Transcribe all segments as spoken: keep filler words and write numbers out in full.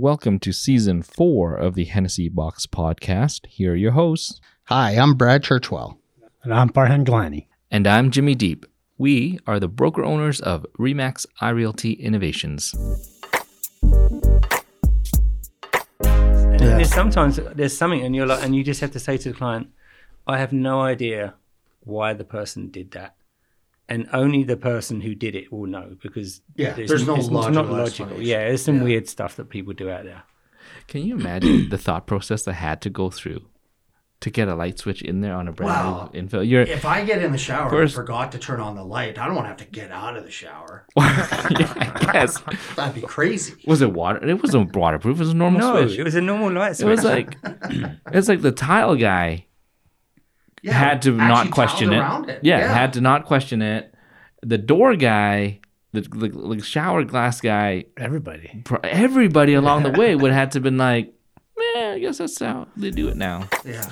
welcome to season four of the Hennessy Box podcast. Here are your hosts. Hi, I'm Brad Churchwell. And I'm Farhan Gilani. And I'm Jimmy Deep. We are the broker owners of Remax iRealty Innovations. And yeah. there's sometimes there's something and you're like, and you just have to say to the client, I have no idea why the person did that. And only the person who did it will know, because yeah, there's, there's no it's logical not logical. Yeah, there's some yeah. weird stuff that people do out there. Can you imagine the thought process I had to go through to get a light switch in there on a brand wow. new infill? You're, if I get in the shower first, and forgot to turn on the light, I don't want to have to get out of the shower. yeah, I guess. That'd be crazy. Was it water? It wasn't waterproof. It was a normal no, switch. it was a normal light switch. It was like, it's like the tile guy yeah, had to not question it. it. Yeah, yeah, had to not question it. The door guy, the, the, the shower glass guy, everybody, everybody along the way would have to been like, man, I guess that's how they do it now. Yeah.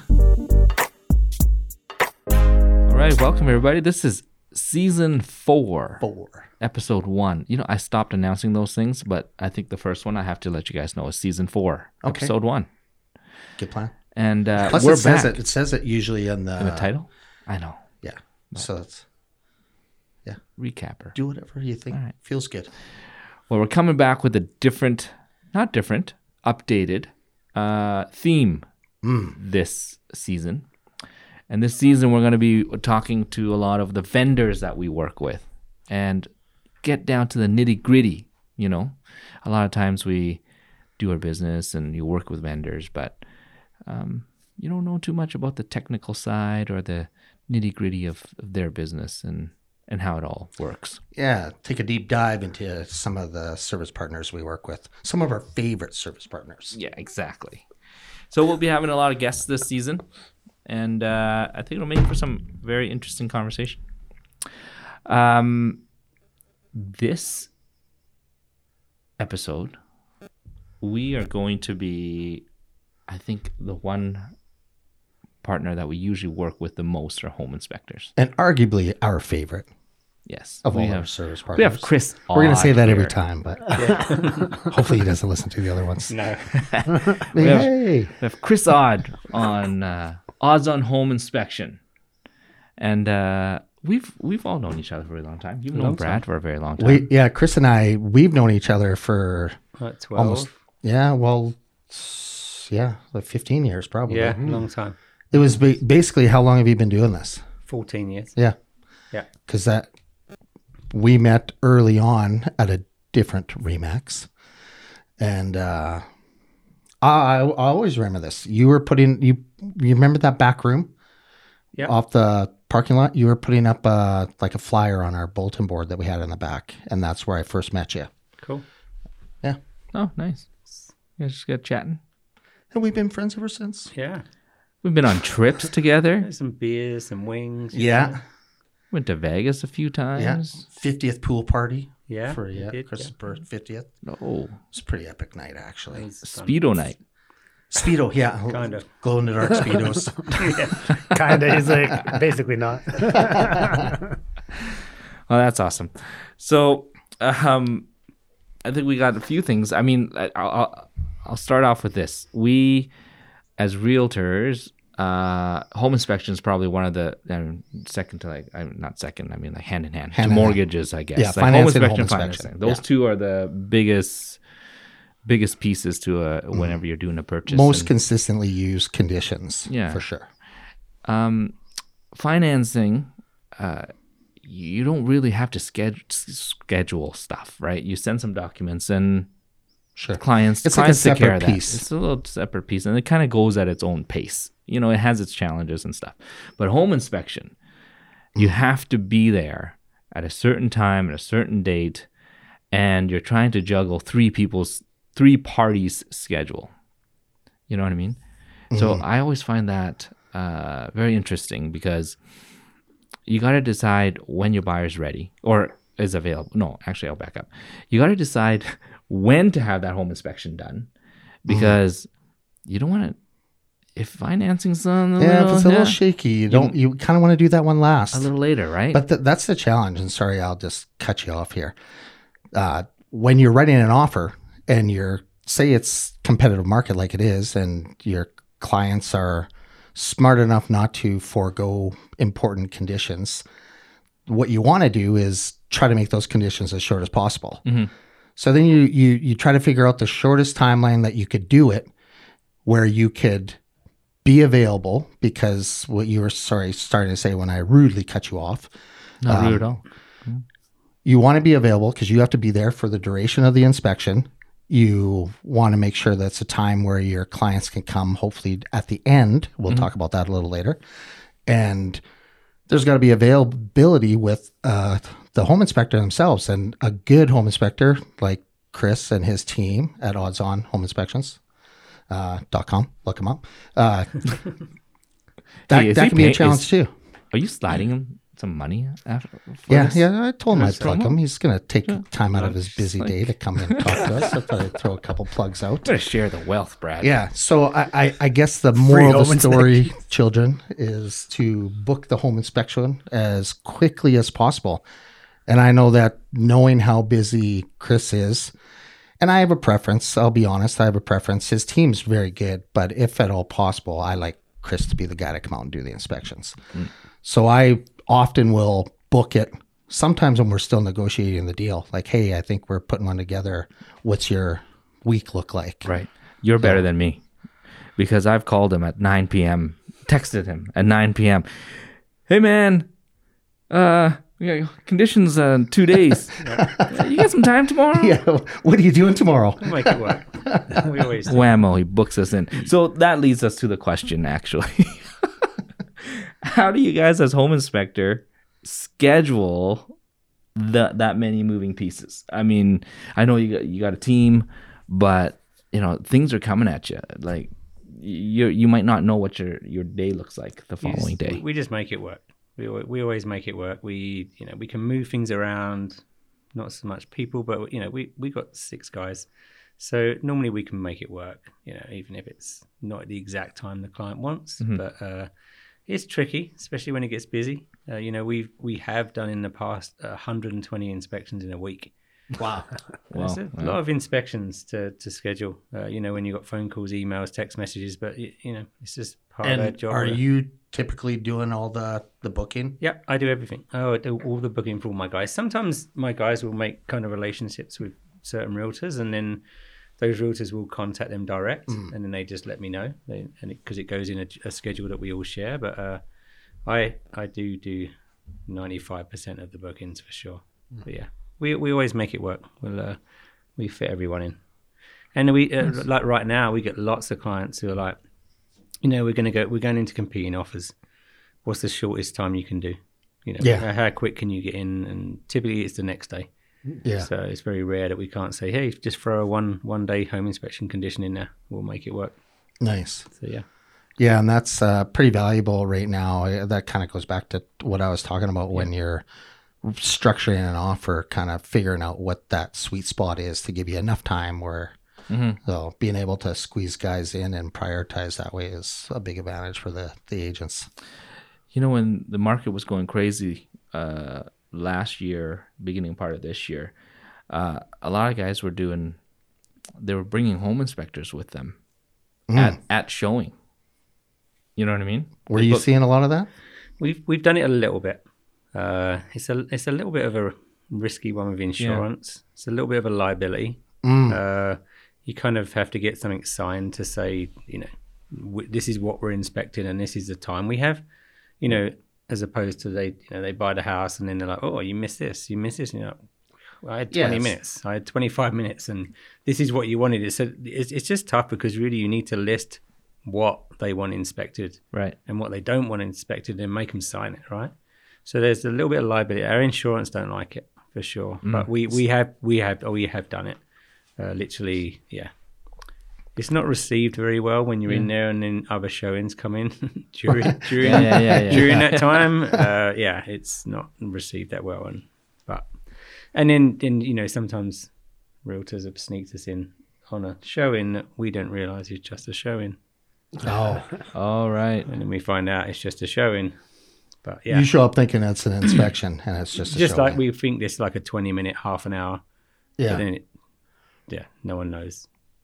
All right, welcome everybody. This is season four, four, episode one. You know, I stopped announcing those things, but I think the first one I have to let you guys know is season four, okay. episode one. Good plan. And uh, Plus we're it back. says it. It says it usually in the in the title. I know. Yeah. But so it's. Yeah. Recapper. Do whatever you think right. feels good. Well, we're coming back with a different, not different, updated uh, theme mm. this season. And this season, we're going to be talking to a lot of the vendors that we work with and get down to the nitty gritty. You know, a lot of times we do our business and you work with vendors, but um, you don't know too much about the technical side or the nitty gritty of, of their business and and how it all works. Yeah, take a deep dive into some of the service partners we work with, some of our favorite service partners. Yeah, exactly. So we'll be having a lot of guests this season, and uh, I think it'll make for some very interesting conversation. Um, this episode, we are going to be, I think, the one partner that we usually work with the most are home inspectors. And arguably our favorite. Yes. Of we all have, our service partners. We have Chris We're going to say that here. every time, but yeah. Hopefully he doesn't listen to the other ones. No. we, have, hey. we have Chris Odd on uh, Odds on Home Inspection. And uh, we've we've all known each other for a long time. You've known Brad time. for a very long time. We, yeah, Chris and I, we've known each other for what, twelve? Almost, yeah, well, yeah, like fifteen years probably. Yeah, mm. long time. It was ba- basically, how long have you been doing this? fourteen years. Yeah. Yeah. Because that we met early on at a different Remax. And uh, I, I always remember this. You were putting, you you remember that back room? Yeah. Off the parking lot? You were putting up uh, like a flyer on our bulletin board that we had in the back. And that's where I first met you. Cool. Yeah. Oh, nice. You guys just got chatting. And we've been friends ever since. Yeah. We've been on trips together. Some beers, some wings. Yeah. Know. Went to Vegas a few times. Yeah. fiftieth pool party. Yeah. For yeah, did, Chris's yeah. fiftieth. Oh. It's a pretty epic night, actually. Speedo night. Speedo, yeah. Kind of. Glow in the dark Speedos. yeah. Kind of. He's like, basically not. Well, that's awesome. So, um, I think we got a few things. I mean, I, I'll, I'll start off with this. We, as realtors, uh, home inspection is probably one of the um, second to like, I'm not second, I mean like hand in hand, hand to in mortgages, hand. I guess. Yeah, like financing, home inspection, home financing. inspection. Those yeah. two are the biggest, biggest pieces to a, whenever you're doing a purchase. Most and, consistently used conditions, yeah, for sure. Um, financing, uh, you don't really have to schedule schedule stuff, right? You send some documents and sure. clients, it's clients like a take care of separate that. piece. It's a little separate piece, and it kind of goes at its own pace. You know, it has its challenges and stuff. But home inspection, you have to be there at a certain time, at a certain date, and you're trying to juggle three people's, three parties' schedule. You know what I mean? Mm-hmm. So I always find that uh, very interesting because you got to decide when your buyer's ready or is available. No, actually, I'll back up. You got to decide when to have that home inspection done because mm-hmm. you don't want to. If financing's on the yeah, little, if it's a yeah, little shaky, you don't. You kind of want to do that one last, a little later, right? But th- that's the challenge. And sorry, I'll just cut you off here. Uh, when you're writing an offer and you're say it's competitive market like it is, and your clients are smart enough not to forego important conditions, what you want to do is try to make those conditions as short as possible. Mm-hmm. So then you, you you try to figure out the shortest timeline that you could do it, where you could be available, because what you were sorry starting to say when I rudely cut you off. Not um, rude at all. You want to be available because you have to be there for the duration of the inspection. You want to make sure that's a time where your clients can come, hopefully at the end. We'll Mm-hmm. talk about that a little later. And there's got to be availability with uh, the home inspector themselves. And a good home inspector like Chris and his team at Odds On Home Inspections uh, dot com, look them up. Uh, that Hey, is that he can be a paying- challenge is- too. Are you sliding him some money after? For Yeah, this? yeah. I told him I'd This plug promo? him. He's going to take Yeah. time out No, of his it's busy like- day to come in and talk to us. I thought I'd throw a couple plugs out. Gotta share the wealth, Brad. Yeah. So I, I, I guess the moral of home the story, children, is to book the home inspection as quickly as possible. And I know that knowing how busy Chris is, and I have a preference, I'll be honest, I have a preference. His team's very good, but if at all possible, I like Chris to be the guy to come out and do the inspections. So I often will book it sometimes when we're still negotiating the deal. Like, hey, I think we're putting one together. What's your week look like? Right. You're better than me because I've called him at nine p.m., texted him at nine p.m. Hey, man, uh, we got conditions uh, in two days. You got some time tomorrow? Yeah. What are you doing tomorrow? We'll make it work. We always do. Whammo, he books us in. So that leads us to the question, actually. How do you guys, as home inspector, schedule the, that many moving pieces? I mean, I know you got, you got a team, but, you know, things are coming at you. Like, you you might not know what your, your day looks like the You following just- day. We just make it work. We al- we always make it work. We you know we can move things around, not so much people, but you know we we got six guys, so normally we can make it work. You know, even if it's not at the exact time the client wants, Mhm. but uh, it's tricky, especially when it gets busy. Uh, you know, we we have done in the past one hundred twenty inspections in a week. Wow. Well, It's a well. lot of inspections to to schedule. Uh, you know, when you got phone calls, emails, text messages, but y- you know, it's just part of our And job. are you typically doing all the, the booking? Yeah, I do everything. Oh, I do all the booking for all my guys. Sometimes my guys will make kind of relationships with certain realtors, and then those realtors will contact them direct, Mm. and then they just let me know, they, and because it, it goes in a, a schedule that we all share. But uh, I I do do ninety-five percent of the bookings for sure. Mm. But yeah, we we always make it work. We'll uh, we fit everyone in, and we uh, like right now we get lots of clients who are like, you know, we're gonna go, we're going into competing offers. What's the shortest time you can do? You know, Yeah. how, how quick can you get in? And typically it's the next day. Yeah. So it's very rare that we can't say, hey, just throw a one one day home inspection condition in there. We'll make it work. Nice. So yeah. Yeah, and that's uh, pretty valuable right now. Uh, That kind of goes back to what I was talking about when you're structuring an offer, kind of figuring out what that sweet spot is to give you enough time where, Mhm. so being able to squeeze guys in and prioritize that way is a big advantage for the, the agents. You know, when the market was going crazy uh, last year, beginning part of this year, uh, a lot of guys were doing, they were bringing home inspectors with them Mm. at, at showing. You know what I mean? Were They you book- seeing a lot of that? We've we've done it a little bit. Uh, it's a it's a little bit of a risky one with insurance. It's a little bit of a liability. Mm. Uh, you kind of have to get something signed to say, you know, w- this is what we're inspecting and this is the time we have. You know, as opposed to they, you know, they buy the house and then they're like, oh, you missed this, you missed this. And you're like, well, I had twenty Yes. minutes, I had twenty-five minutes, and this is what you wanted. It's, a, it's it's just tough because really you need to list what they want inspected Right. and what they don't want inspected and make them sign it, right? So there's a little bit of liability. Our insurance don't like it for sure, Mm. but we we have we have oh we have done it. Uh, literally, yeah. It's not received very well when you're in there and then other showings come in during during Yeah, yeah, yeah, yeah. during that time. Uh, yeah, it's not received that well, and but and then then you know sometimes realtors have sneaked us in on a showing that we don't realise is just a showing, Oh, All right. and then we find out it's just a showing. But yeah, you show up thinking it's an inspection and it's just a just like showing. we think this like a twenty minute, half an hour, Yeah. but then it, yeah, no one knows.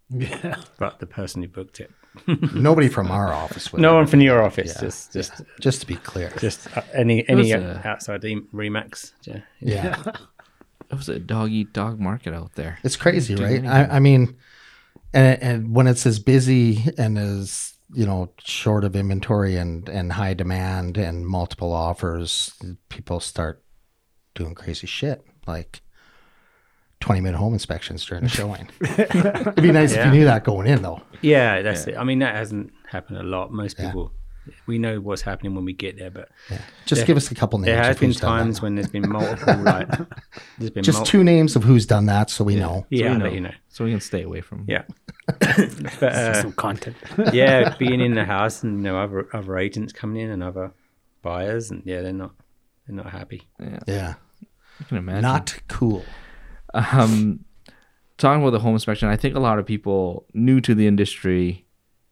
Yeah. but the person who booked it. Nobody from our office would. No ever one from do your that. office. Yeah. Just, just, Just to be clear. just uh, any was any uh, a- outside the Remax. Yeah. Yeah. It was a dog eat dog market out there. It's crazy, Do right? anything. I, I mean, and, and when it's as busy and as, you know, short of inventory and, and high demand and multiple offers, people start doing crazy shit like twenty minute home inspections during the showing. It'd be nice if Yeah. you knew that going in, though. Yeah, that's it. I mean, that hasn't happened a lot. Most Yeah. people, we know what's happening when we get there, but Yeah. Just There- give us a couple names. there has of been who's done that. times when there's been multiple, like, there's been Just mul- two names of who's done that so we know. So Yeah, we I'll know. let you know. So we can stay away from. Yeah. but uh, Some content. yeah, being in the house and you know other other agents coming in and other buyers, and yeah, they're not they're not happy. Yeah. Yeah. I can imagine. Not cool. Um, talking about the home inspection, I think a lot of people new to the industry,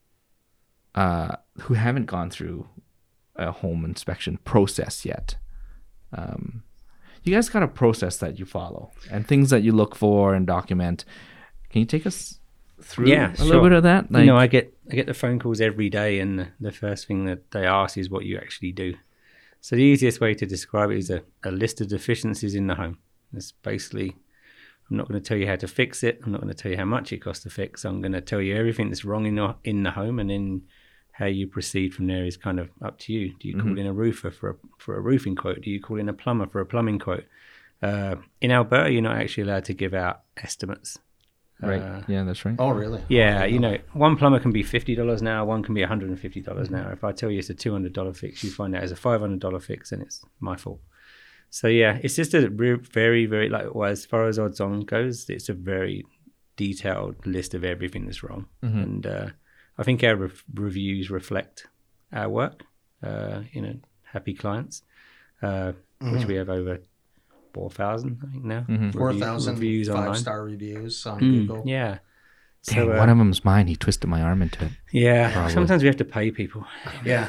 uh, who haven't gone through a home inspection process yet. Um, you guys got a process that you follow and things that you look for and document. Can you take us through Yeah, a sure. little bit of that? you know, I get I get the phone calls every day, and the, the first thing that they ask is what you actually do. So the easiest way to describe it is a, a list of deficiencies in the home. It's basically, I'm not going to tell you how to fix it. I'm not going to tell you how much it costs to fix. I'm going to tell you everything that's wrong in the, in the home, and then how you proceed from there is kind of up to you. Do you call in a roofer for a, for a roofing quote? Do you call in a plumber for a plumbing quote? Uh, in Alberta, you're not actually allowed to give out estimates. right. Uh, Yeah, that's right. Oh, really? yeah, you know, one plumber can be fifty dollars an hour, one can be one hundred fifty dollars an hour. If I tell you it's a two hundred dollars fix, you find out it's a five hundred dollars fix, and it's my fault. So, yeah, it's just a re- very, very, like, well, as far as odds on goes, it's a very detailed list of everything that's wrong. And uh, I think our re- reviews reflect our work, uh, you know, happy clients, uh, which we have over four thousand, I think, now. Review- four thousand reviews online. five-star reviews on Mm, Google. yeah. Dang, So, uh, one of them's mine. He twisted my arm into it. Yeah, Probably. sometimes we have to pay people. Yeah.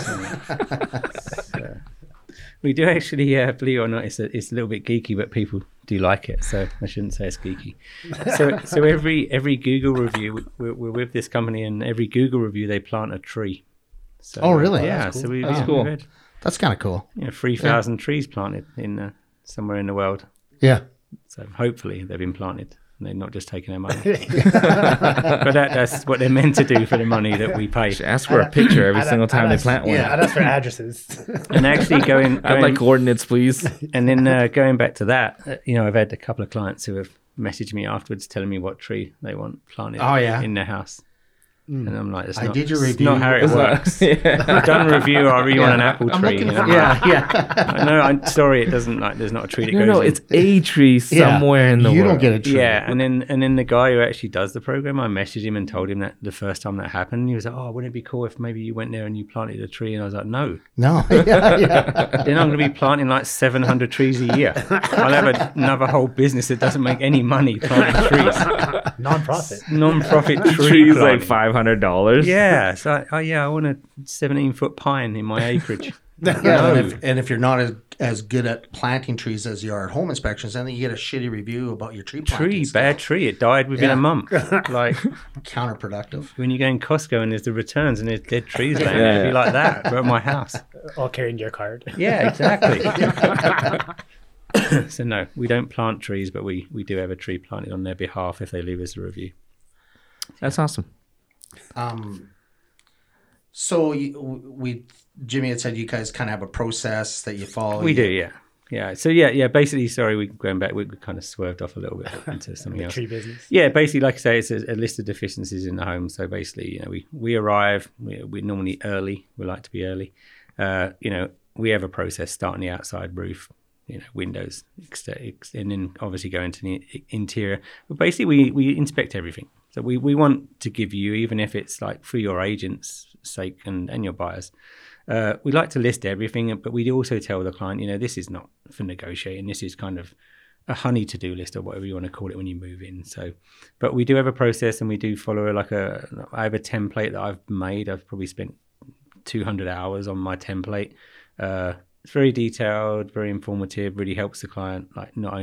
So, we do actually, uh, believe it or not, it's a, it's a little bit geeky, but people do like it. So I shouldn't say it's geeky. So so every every Google review, we're, we're with this company, and every Google review they plant a tree. So, Oh, really? Yeah. That's So cool. we, That's yeah, cool. we had, That's kind of cool. you know, three thousand trees planted in uh, somewhere in the world. Yeah. So hopefully they've been planted. And they're not just taking our money. But that, that's what they're meant to do for the money that we pay. Ask for a picture every I'd- single I'd time they ask- plant one. Yeah, I'd ask for addresses. And actually going, I'd going like coordinates, please. and then uh, going back to that, uh, you know, I've had a couple of clients who have messaged me afterwards telling me what tree they want planted Oh, yeah? in their house. And I'm like, it's I not, did your it's review. not how it It's not- works. yeah. I've done a review, I really want an apple I'm tree. looking And for- I'm like, yeah, yeah. no, I'm sorry, it doesn't, like, there's not a tree that No, goes no, in. it's a tree Yeah. somewhere in the you world. don't get a tree. Yeah, and then and then the guy who actually does the program, I messaged him and told him that the first time that happened, he was like, "Oh, wouldn't it be cool if maybe you went there and you planted a tree?" And I was like, "No, No. Yeah, yeah. then I'm going to be planting like seven hundred trees a year. I'll have a, another whole business that doesn't make any money planting trees, Non-profit. non-profit tree Trees planting. like five hundred dollars. Yeah, so I, oh yeah, I want a seventeen foot pine in my acreage. Yeah, No. and, if, and if you're not as, as good at planting trees as you are at home inspections, then you get a shitty review about your tree planting. Tree, stuff. bad tree. It died within Yeah. a month. Like Counterproductive. when you go in Costco and there's the returns and there's dead trees laying Yeah, there, it'd be yeah. like that, but at my house. All carrying your card. Yeah, exactly. So no, we don't plant trees, but we, we do have a tree planted on their behalf if they leave us a review. That's awesome. Um, so you, we, Jimmy had said you guys kind of have a process that you follow. We You- do, yeah. Yeah. So yeah, yeah, basically, sorry, we going back, we, we kind of swerved off a little bit into something The else. tree business. Yeah, basically, like I say, it's a, a list of deficiencies in the home. So basically, you know, we, we arrive, we, we're normally early. We like to be early. Uh, you know, we have a process starting the outside roof, you know, windows, ex- ex- and then obviously go into the i- interior. But basically, we, we inspect everything. So we, we want to give you, even if it's like for your agent's sake and, and your buyers, uh, we like to list everything, but we also tell the client, you know, this is not for negotiating. This is kind of a honey to-do list or whatever you want to call it when you move in. So, but we do have a process, and we do follow like a, I have a template that I've made. I've probably spent two hundred hours on my template. Uh, it's very detailed, very informative, really helps the client, like not only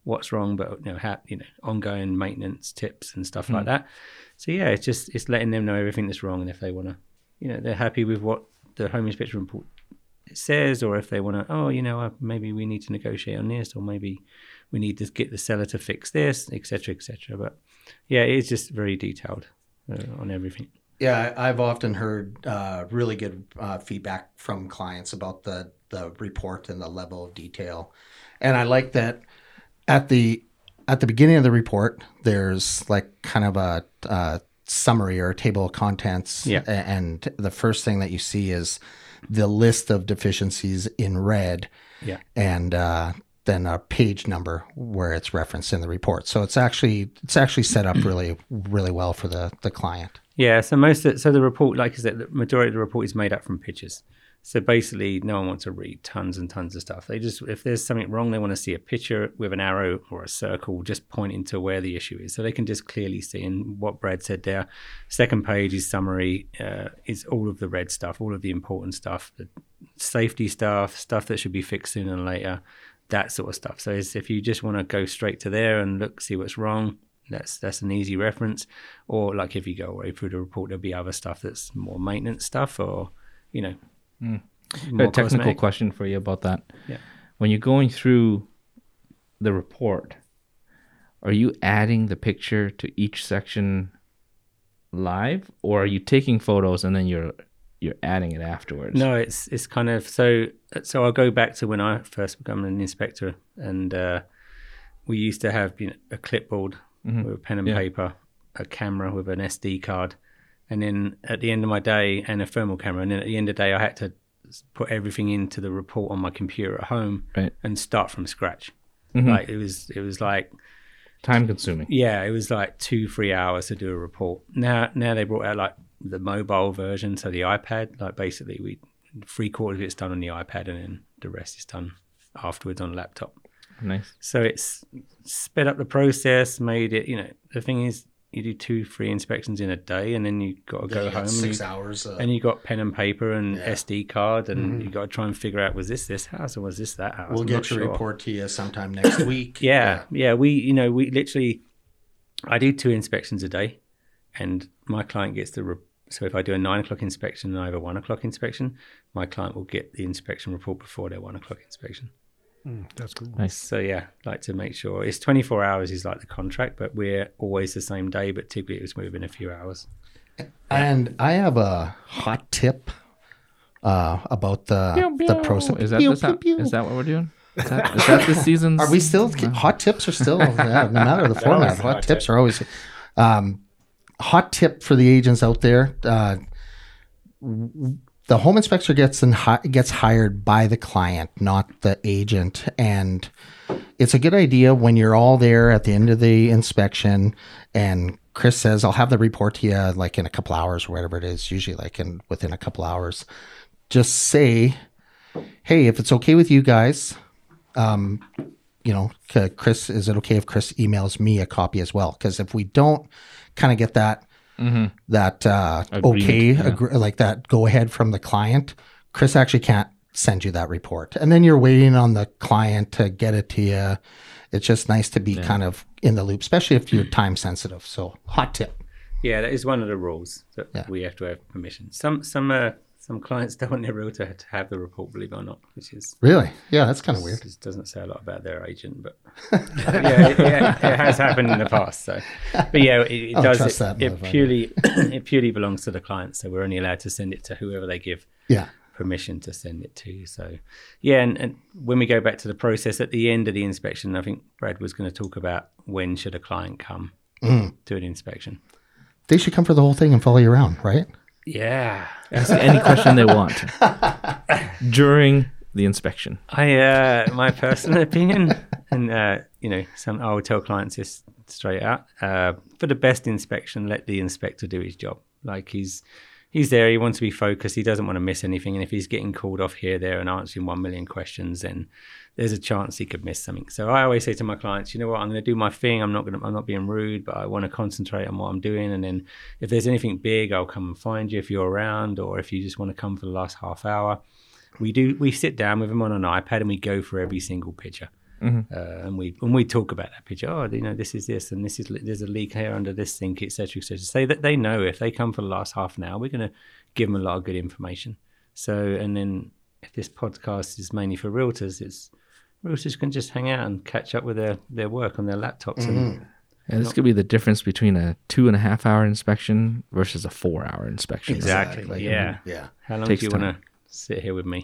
what's wrong, but you know, ha- you know, ongoing maintenance tips and stuff mm. like that. So yeah, it's just it's letting them know everything that's wrong, and if they want to, you know, they're happy with what the home inspection report says, or if they want to, oh, you know, uh, maybe we need to negotiate on this, or maybe we need to get the seller to fix this, et cetera, et cetera. But yeah, it's just very detailed uh, on everything. Yeah, I've often heard uh, really good uh, feedback from clients about the, the report and the level of detail. And I like that at the at the beginning of the report, there's like kind of a, a summary or a table of contents. Yeah. And the first thing that you see is the list of deficiencies in red. Yeah. And uh, then a page number where it's referenced in the report. So it's actually it's actually set up really, really well for the, the client. Yeah, so most of, so the report, like I said, the majority of the report is made up from pictures. So basically, no one wants to read tons and tons of stuff. They just, if there's something wrong, they want to see a picture with an arrow or a circle just pointing to where the issue is, so they can just clearly see. And what Brad said there, second page is summary, uh, is all of the red stuff, all of the important stuff, the safety stuff, stuff that should be fixed sooner than later, that sort of stuff. So it's, if you just want to go straight to there and look, see what's wrong, That's that's an easy reference. Or like if you go away through the report, there'll be other stuff that's more maintenance stuff, or you know. Mm. A technical cosmetic. question for you about that. Yeah. When you're going through the report, are you adding the picture to each section live, or are you taking photos and then you're you're adding it afterwards? No, it's it's kind of so. So I'll go back to when I first became an inspector, and uh, we used to have you know, a clipboard. Mm-hmm. With a pen and yeah. paper, a camera with an S D card, and then at the end of my day, and a thermal camera, and then at the end of the day, I had to put everything into the report on my computer at home right. and start from scratch. Mm-hmm. Like it was, it was like time consuming. Yeah, it was like two, three hours to do a report. Now, now they brought out like the mobile version, so the iPad. Like basically, we three quarters of it's done on the iPad, and then the rest is done afterwards on a laptop. Nice. So it's sped up the process, made it, you know, the thing is you do two, three inspections in a day, and then you got to go yeah, home. Six you, hours. Uh, and you got pen and paper and yeah. S D card, and mm-hmm. you got to try and figure out, was this this house or was this that house? We'll I'm get your sure. report to you sometime next week. yeah, yeah. We, you know, we literally, I do two inspections a day, and my client gets the, re- so if I do a nine o'clock inspection and I have a one o'clock inspection, my client will get the inspection report before their one o'clock inspection. Mm, that's cool. Nice. So yeah, like to make sure it's twenty-four hours is like the contract, but we're always the same day, but typically it's within a few hours. And I have a hot tip uh, about the pew, pew. the process. Is that pew, this pew, pew. Is that what we're doing? Is that, is that this season's? Are we still hot tips are still yeah, no matter the format. Hot, hot tips tip. are always um, hot tip for the agents out there. Uh, the home inspector gets in, gets hired by the client, not the agent, and it's a good idea when you're all there at the end of the inspection and Chris says, I'll have the report to you like in a couple hours or whatever it is, usually like in within a couple hours. Just say, hey, if it's okay with you guys, um, you know, Chris, is it okay if Chris emails me a copy as well? Because if we don't kind of get that, mm-hmm. that uh, okay, yeah. agree, like that go ahead from the client, Chris actually can't send you that report. And then you're waiting on the client to get it to you. It's just nice to be yeah. kind of in the loop, especially if you're time sensitive. So hot tip. Yeah, that is one of the rules that yeah. we have to have permission. Some some uh, some clients don't want their realtor to have the report, believe it or not, which is really yeah, that's kind of weird. It doesn't say a lot about their agent, but yeah, it, yeah, it has happened in the past. So, but yeah, it, it does. It, that it purely it purely belongs to the client, so we're only allowed to send it to whoever they give. Yeah. permission to send it to. So yeah, and, and when we go back to the process at the end of the inspection, I think Brad was going to talk about when should a client come mm. to an inspection. They should come for the whole thing and follow you around, right? Yeah. Ask any question they want during the inspection. I uh my personal opinion, and uh you know, some I would tell clients this straight out, uh for the best inspection, let the inspector do his job. Like he's He's there, he wants to be focused, he doesn't want to miss anything. And if he's getting called off here, there, and answering one million questions, then there's a chance he could miss something. So I always say to my clients, you know what, I'm going to do my thing. I'm not going to, I'm not being rude, but I want to concentrate on what I'm doing. And then if there's anything big, I'll come and find you if you're around, or if you just want to come for the last half hour. We do, we sit down with them on an iPad and we go through every single picture. Mhm. Uh, and we when we talk about that picture, oh, you know, this is this, and this is there's a leak here under this sink, et cetera, et cetera. Say that they know if they come for the last half an hour, we're going to give them a lot of good information. So, and then if this podcast is mainly for realtors, it's realtors can just hang out and catch up with their their work on their laptops. Mm-hmm. And And this could be the difference between a two and a half hour inspection versus a four hour inspection. exactly, Exactly. yeah. Yeah. How long Takes do you want time. to sit here with me?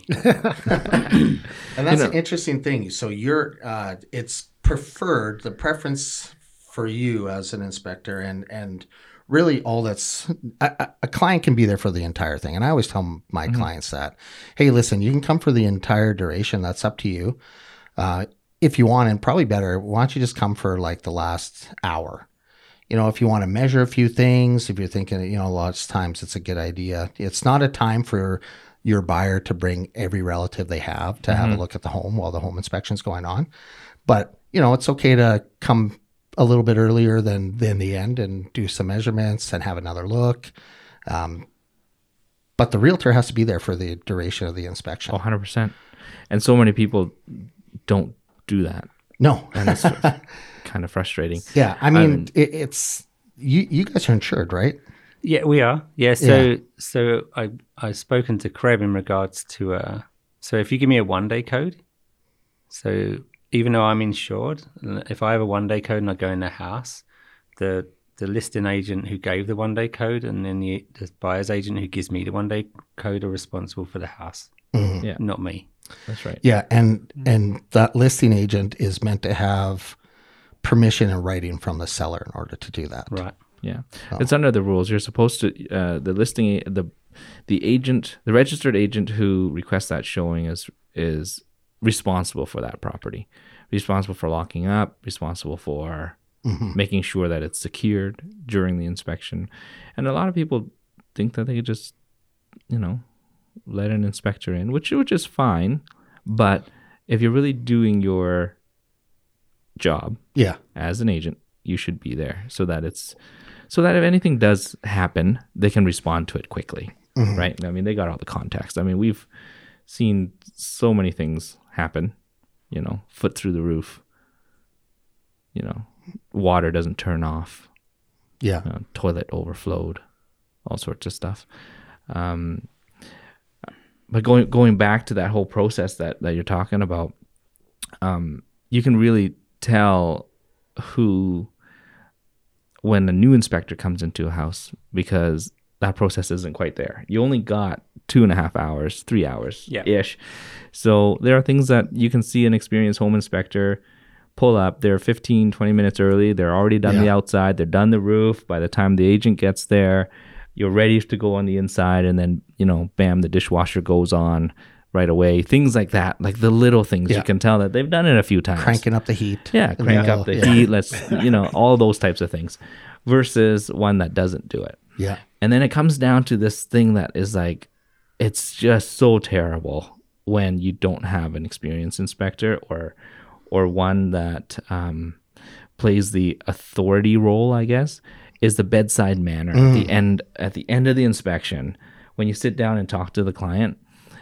And that's You know- an interesting thing. So you're, uh, it's preferred, the preference for you as an inspector, and and really all that's a, a- a client can be there for the entire thing. And I always tell my clients that, hey, listen, you can come for the entire duration. That's up to you. Uh, if you want, and probably better, why don't you just come for like the last hour? You know, if you want to measure a few things, if you're thinking, you know, a lot of times it's a good idea. It's not a time for your buyer to bring every relative they have to have a look at the home while the home inspection's going on. But, you know, it's okay to come a little bit earlier than, than the end and do some measurements and have another look. Um, but the realtor has to be there for the duration of the inspection. Oh, one hundred percent. And so many people don't do that. No. And it's kind of frustrating. Yeah. I mean, Um, it, it's, you, you guys are insured, right? Yeah, we are. Yeah, so Yeah. so I I've spoken to Kreb in regards to uh so if you give me a one day code, so even though I'm insured, if I have a one day code and I go in their house, the the listing agent who gave the one day code and then the, the buyer's agent who gives me the one day code are responsible for the house, Yeah, not me. that's right. Yeah, and and that listing agent is meant to have permission in writing from the seller in order to do that. Right. Yeah, Oh. it's under the rules. You're supposed to uh, the listing the the agent, the registered agent who requests that showing is is responsible for that property, responsible for locking up, responsible for making sure that it's secured during the inspection. And a lot of people think that they could just, you know, let an inspector in, which which is fine. But if you're really doing your job Yeah. as an agent, you should be there so that it's so that if anything does happen, they can respond to it quickly, right? I mean, they got all the context. I mean, we've seen so many things happen, you know, foot through the roof, you know, water doesn't turn off, Yeah. you know, toilet overflowed, all sorts of stuff. Um, but going going back to that whole process that, that you're talking about, um, you can really tell who, when a new inspector comes into a house, because that process isn't quite there. You only got two and a half hours, three hours Yeah. ish. So there are things that you can see an experienced home inspector pull up. They're fifteen, twenty minutes early. They're already done the Yeah. outside. They're done the roof. By the time the agent gets there, you're ready to go on the inside. And then, you know, bam, the dishwasher goes on right away. Things like that, like the little things. Yeah. You can tell that they've done it a few times. Cranking up the heat. Yeah, in crank the up the middle. Yeah. heat. Let's, you know, all those types of things versus one that doesn't do it. Yeah. And then it comes down to this thing that is like, it's just so terrible when you don't have an experienced inspector or, or one that um, plays the authority role, I guess, is the bedside manner at the end, at the end of the inspection, when you sit down and talk to the client.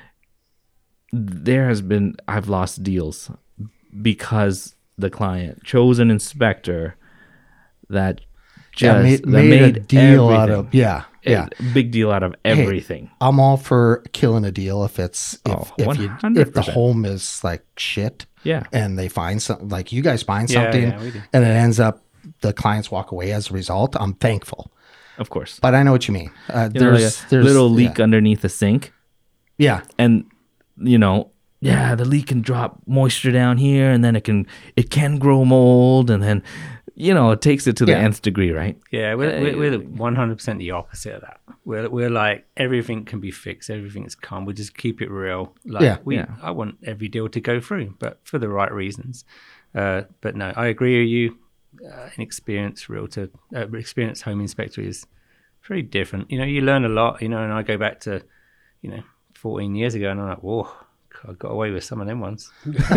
There has been, I've lost deals because the client chose an inspector that just Yeah, made, that made, a deal out everything. of, yeah. Yeah. A big deal out of everything. I'm all for killing a deal if it's, if, Oh, if, you, one hundred if the percent. home is like shit. Yeah. And they find something, like you guys find Yeah, something yeah, we do. and it ends up, the clients walk away as a result. I'm thankful. Of course. But I know what you mean. Uh, You know, there's, like a there's little leak Yeah. underneath the sink, yeah. and you know, yeah, the leak can drop moisture down here, and then it can it can grow mold, and then you know it takes it to the Yeah. nth degree, right? Yeah, we're, we're, we're one hundred percent the opposite of that. We're, we're like, everything can be fixed, everything's calm. We just keep it real. Like, Yeah. we, Yeah. I want every deal to go through, but for the right reasons. Uh, but no, I agree with you. Uh, an experienced realtor, uh, experienced home inspector is very different. You know, you learn a lot, you know, and I go back to, you know, fourteen years ago and I'm like, whoa, I got away with some of them ones.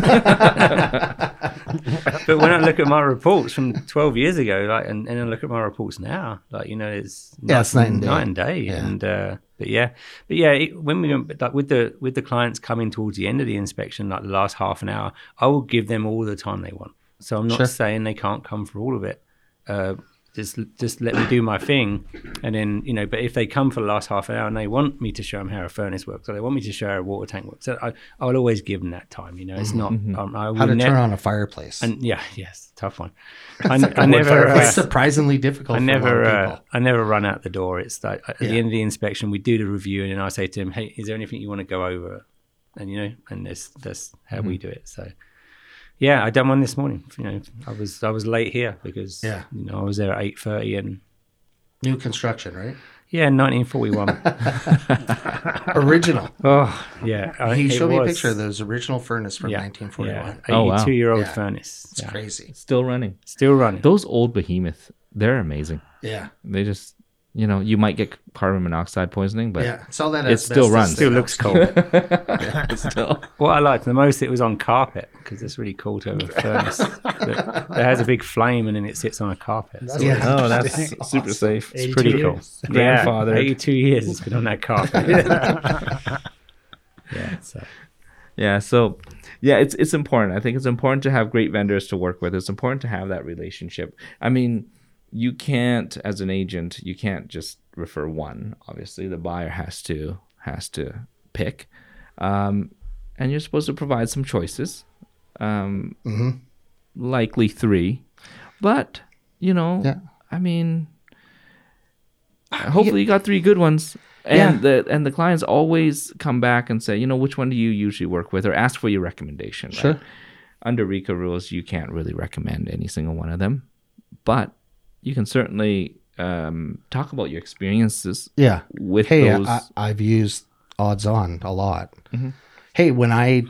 But when I look at my reports from twelve years ago, like, and, and I look at my reports now, like, you know, it's Yeah, it's night and day. night and day. Yeah. And uh, But yeah, but yeah, it, when we like with the with the clients coming towards the end of the inspection, like the last half an hour, I will give them all the time they want. So I'm not Sure. saying they can't come for all of it. Uh, just just let me do my thing, and then you know. But if they come for the last half an hour and they want me to show them how a furnace works, or they want me to show how a water tank works, so I I will always give them that time. You know, it's not um, I will How to ne- turn on a fireplace. And yeah, yes, tough one. I, I never. it's Uh, surprisingly difficult I for never, a lot of uh, people. I never run out the door. It's like at Yeah. the end of the inspection, we do the review, and then I say to him, "Hey, is there anything you want to go over?" And you know, and that's that's how we do it. So, yeah, I done one this morning. You know, I was I was late here because Yeah. you know I was there at eight thirty, and New construction, right? yeah, nineteen forty one. Original. Oh yeah, I- He it showed me a was- picture of those original furnace from Yeah, nineteen forty-one. yeah, Oh, wow. eighty-two year old Yeah. furnace. It's Yeah. crazy. Still running. Still running. Those old behemoths, they're amazing. Yeah. They just, you know, you might get carbon monoxide poisoning, but Yeah. It's all that it still asbestos runs. Still that looks helps. cool. still. What I liked the most, it was on carpet because it's really cool to have a furnace that, that has a big flame and then it sits on a carpet. That's So Yeah. Oh, that's Interesting. super safe. it's eighty-two pretty cool. years. Grandfathered. Yeah, eighty-two years it's been on that carpet. yeah. So Yeah, so yeah, it's it's important. I think it's important to have great vendors to work with. It's important to have that relationship. I mean, you can't, as an agent, you can't just refer one. Obviously, the buyer has to has to pick, um, and you're supposed to provide some choices, um, Mhm. likely three. But you know, Yeah. I mean, hopefully you got three good ones. And the and the clients always come back and say, you know, which one do you usually work with, or ask for your recommendation. Right? Sure. Under RECA rules, you can't really recommend any single one of them, but you can certainly um, talk about your experiences Yeah. with Hey, those. I, I've used Odds On a lot. Mm-hmm. Hey, when I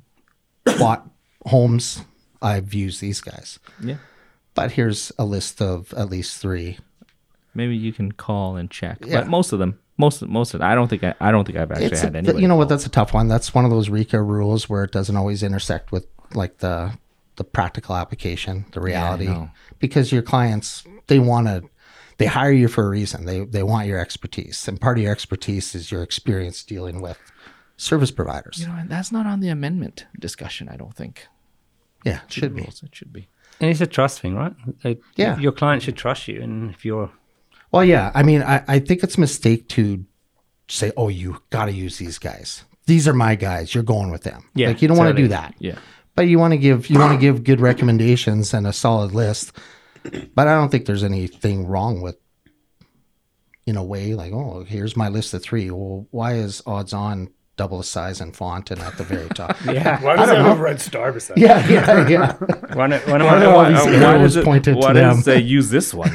bought homes, I've used these guys. yeah, But here's a list of at least three. maybe you can call and check. Yeah. But most of them, most most of, I don't think I, I don't think I've actually It's had a, anybody. you know what? call. That's a tough one. That's one of those RECA rules where it doesn't always intersect with like the the practical application, the reality, know. because your clients they want to they hire you for a reason. They they want your expertise, and part of your expertise is your experience dealing with service providers. You know, and that's not on the amendment discussion. I don't think. Yeah, it should be. Rules, It should be. and it's a trust thing, right? They- Yeah. Your client should trust you, and if you're Well, yeah. I mean, I, I think it's a mistake to say, "Oh, you got to use these guys. These are my guys. You're going with them." Yeah, like you don't want to totally. do that. Yeah. But you want to give you want to give good recommendations and a solid list. But I don't think there's anything wrong with, in a way, like, oh, here's my list of three. Well, why is Odds On double the size and font and at the very top? yeah. Why does it have a red star beside it? yeah, yeah, yeah. One of, one of Why my do all Why, these uh, why arrows does it, pointed to why them? does it say use this one?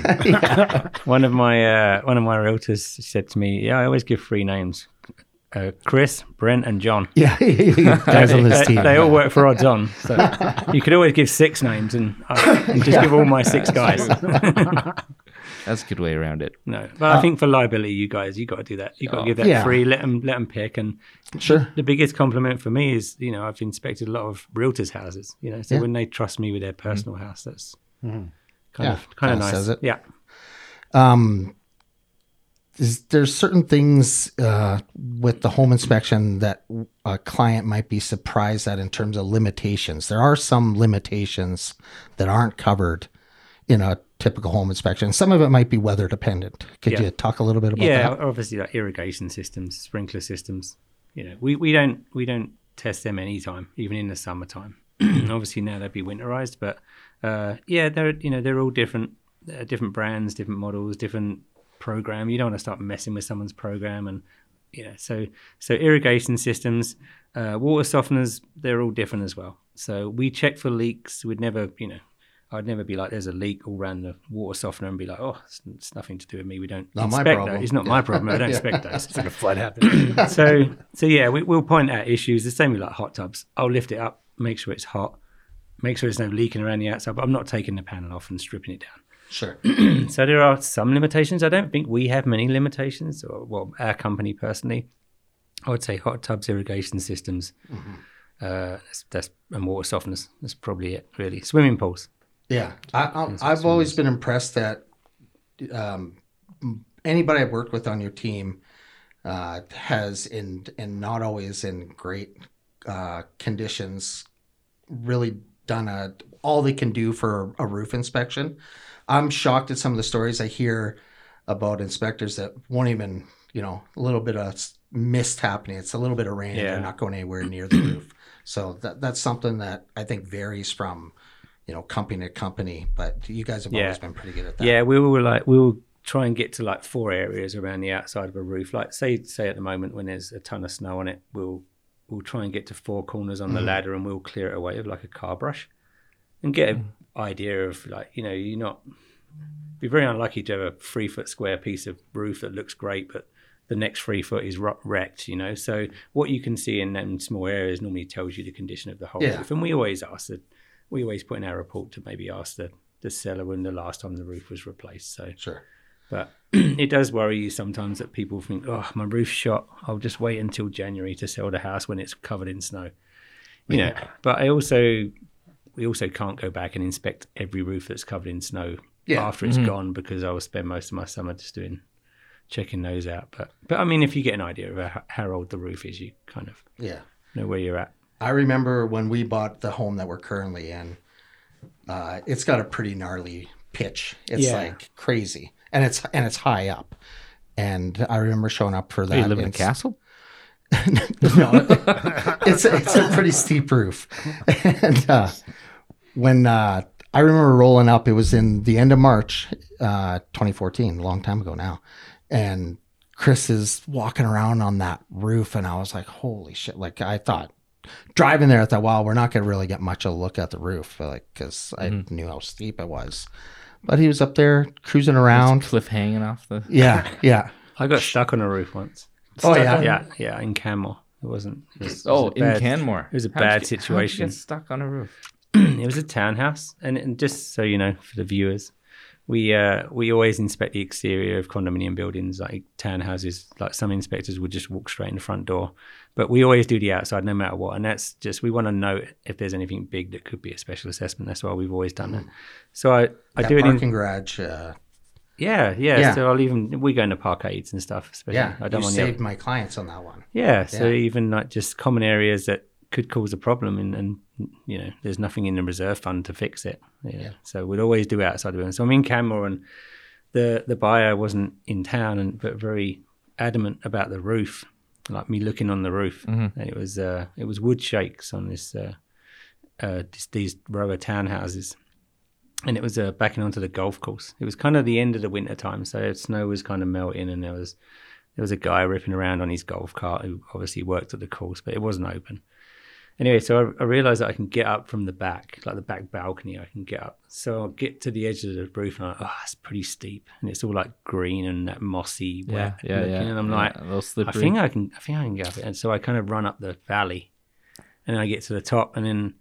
one of my uh, one of my realtors said to me, "Yeah, I always give three names: uh, Chris, Brent, and John." Yeah, guys on this Uh, team. they all yeah. work for Odds On, so you could always give six names and, uh, and just give all my six guys. That's a good way around it. No, but I think for liability, you guys, you got to do that. You got to give that Yeah. free. Let them let them pick. And Sure. the biggest compliment for me is, you know, I've inspected a lot of realtors' houses. You know, so Yeah. when they trust me with their personal house, that's kind Yeah, of kind of kinda nice. says it. Yeah, Um, is there's certain things uh, with the home inspection that a client might be surprised at in terms of limitations. There are some limitations that aren't covered in a typical home inspection. Some of it might be weather dependent. Could Yeah. you talk a little bit about yeah. that? Obviously, like irrigation systems, sprinkler systems. You know, we, we don't we don't test them anytime, even in the summertime. Obviously now they'd be winterized, but uh, yeah, they're you know they're all different, uh, different brands, different models, different program. You don't want to start messing with someone's program, and you know so so irrigation systems, uh, water softeners, they're all different as well. So we check for leaks. We'd never you know. I'd never be like, there's a leak all around the water softener and be like, oh, it's, it's nothing to do with me. We don't Not my inspect problem. those. It's not my problem. I don't inspect those. It's like a flood happened. so so yeah, we, we'll point out issues. The same with like hot tubs. I'll lift it up, make sure it's hot, make sure there's no leaking around the outside, but I'm not taking the panel off and stripping it down. Sure. So there are some limitations. I don't think we have many limitations, or well, our company personally. I would say hot tubs, irrigation systems, uh, that's, that's and water softeners. That's probably it, really. Swimming pools. Yeah, I, I, I've always been impressed that um, anybody I've worked with on your team, uh, has in and not always in great uh, conditions really done a all they can do for a roof inspection. I'm shocked at some of the stories I hear about inspectors that won't even, you know, a little bit of mist happening. It's a little bit of rain. Yeah. They're not going anywhere near the roof. So that that's something that I think varies from, you know, company to company. But you guys have Yeah. always been pretty good at that. Yeah, we will like we will try and get to like four areas around the outside of a roof. Like say say at the moment when there's a ton of snow on it, we'll we'll try and get to four corners on the Mm. ladder and we'll clear it away with like a car brush and get an Mm. idea of like, you know, you're not be very unlucky to have a three foot square piece of roof that looks great, but the next three foot is ru- wrecked, you know. So what you can see in them small areas normally tells you the condition of the whole Yeah. roof. And we always ask that we always put in our report to maybe ask the, the seller when the last time the roof was replaced. So Sure. but it does worry you sometimes that people think, oh, my roof's shot. I'll just wait until January to sell the house when it's covered in snow. You know, but I also, we also can't go back and inspect every roof that's covered in snow Yeah. after it's Mhm. gone because I will spend most of my summer just doing, checking those out. But, but I mean, if you get an idea of how, how old the roof is, you kind of Yeah. know where you're at. I remember when we bought the home that we're currently in, uh, it's got a pretty gnarly pitch. It's Yeah. like crazy. And it's and it's high up. And I remember showing up for that. Do you live in a It's- castle? no, it's it's a pretty steep roof. And uh, when uh, I remember rolling up, it was in the end of March, uh, twenty fourteen, a long time ago now. And Chris is walking around on that roof, and I was like, "Holy shit!" Like I thought, driving there, I thought, "Wow, we're not gonna really get much of a look at the roof," like because I knew how steep it was. But he was up there cruising around. Cliff hanging off the. Yeah, yeah. I got stuck on a roof once. Oh yeah, Yeah, yeah, in Canmore. It wasn't. It was, it was Oh, a in bad- Canmore. It was a How'd bad you get- how'd you situation. get stuck on a roof. It was a townhouse, and, and just so you know, for the viewers, we uh, we always inspect the exterior of condominium buildings, like townhouses. Like some inspectors would just walk straight in the front door, but we always do the outside, no matter what. And that's just we want to know if there's anything big that could be a special assessment. That's why we've always done that. So I I that do it parking in garage. Uh, yeah, yeah Yeah. So I'll even we go into parkades and stuff. Especially yeah, I don't you want the saved my clients on that one. Yeah, so Yeah. even like just common areas that could cause a problem, and, and you know, there's nothing in the reserve fund to fix it. Yeah. Yeah. So we'd always do outside of it. So I'm in Canmore, and the the buyer wasn't in town, and but very adamant about the roof, like me looking on the roof, Mhm. and it was uh, it was wood shakes on this uh, uh, this, these row of townhouses. And it was uh, backing onto the golf course. It was kind of the end of the winter time, so snow was kind of melting, and there was there was a guy ripping around on his golf cart who obviously worked at the course, but it wasn't open. Anyway, so I, I realized that I can get up from the back, like the back balcony. I can get up, so I'll get to the edge of the roof, and I'm like, oh, it's pretty steep, and it's all like green and that mossy, Yeah, wet yeah, looking, yeah. and I'm yeah, like, a little I slippery. think I can, I think I can get up it. And so I kind of run up the valley, and then I get to the top, and then,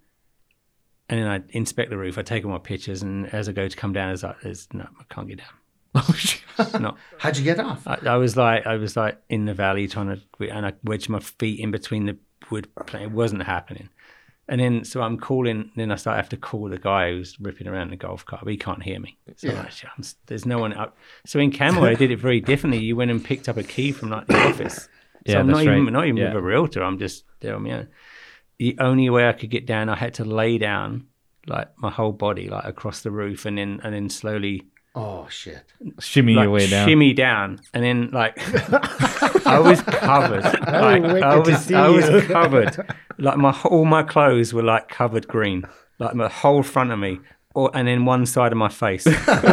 and then I inspect the roof. I take all my pictures, and as I go to come down, it's like, there's no, I can't get down. Oh, shit. No, How'd you get off? I, I was like, I was like in the valley trying to, and I wedged my feet in between the wood plank. It wasn't happening. And then, so I'm calling, then I start have to call the guy who's ripping around the golf cart, but he can't hear me. So Yeah. I'm like, I'm, there's no one up. So in Canmore, I did it very differently. You went and picked up a key from like the office. So Yeah, I'm not that's even, right. not even Yeah. with a realtor. I'm just there on my own. The only way I could get down, I had to lay down like my whole body, like across the roof, and then, and then slowly Oh shit! Shimmy like your way down. shimmy down, and then like I was covered. Like, wicked I to was, see I was you. covered. Like my all my clothes were like covered green, like my whole front of me, or and then one side of my face.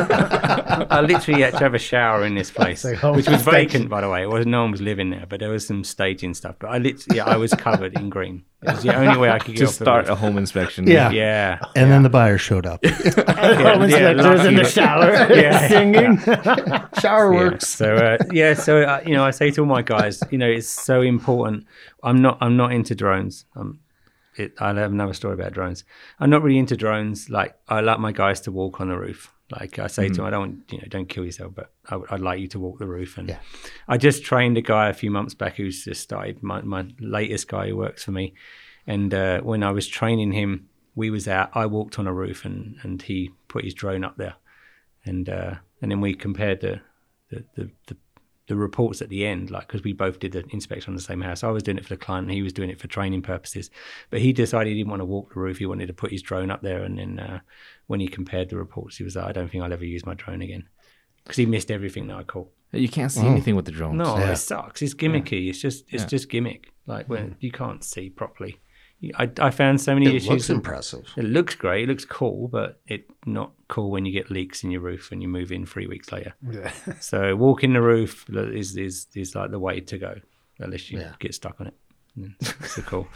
I literally had to have a shower in this place, It's like home which was inspection. vacant, by the way. It was no one was living there, but there was some staging stuff. But I literally, yeah, I was covered in green. It was the only way I could get to off the start roof. a home inspection. Yeah. Yeah. And then the buyer showed up. Home yeah, inspectors in the lucky. shower Yeah. singing. Shower Yeah. works. So uh, yeah, so uh, you know, I say to all my guys, you know, it's so important. I'm not, I'm not into drones. I'm, it, I'll have another story about drones. I'm not really into drones. Like I like my guys to walk on the roof. Like I say to them, I don't, want- you know, don't kill yourself, but I, would- I'd like you to walk the roof. And Yeah. I just trained a guy a few months back who's just started. My, my latest guy who works for me, and uh, when I was training him, we was out. I walked on a roof, and and he put his drone up there, and uh, and then we compared the the the, the the reports at the end, like, because we both did the inspection on the same house. I was doing it for the client and he was doing it for training purposes. But he decided he didn't want to walk the roof. He wanted to put his drone up there. And then uh, when he compared the reports, he was like, I don't think I'll ever use my drone again. Because he missed everything that I caught. You can't see Oh. anything with the drones. No, Yeah. it sucks. It's gimmicky. It's just it's Yeah. just gimmick. Like when you can't see properly. I, I found so many It issues. looks impressive. It looks great. It looks cool, but it's not cool when you get leaks in your roof and you move in three weeks later. Yeah. So walking the roof is is is like the way to go, unless you Yeah. get stuck on it. And it's so cool.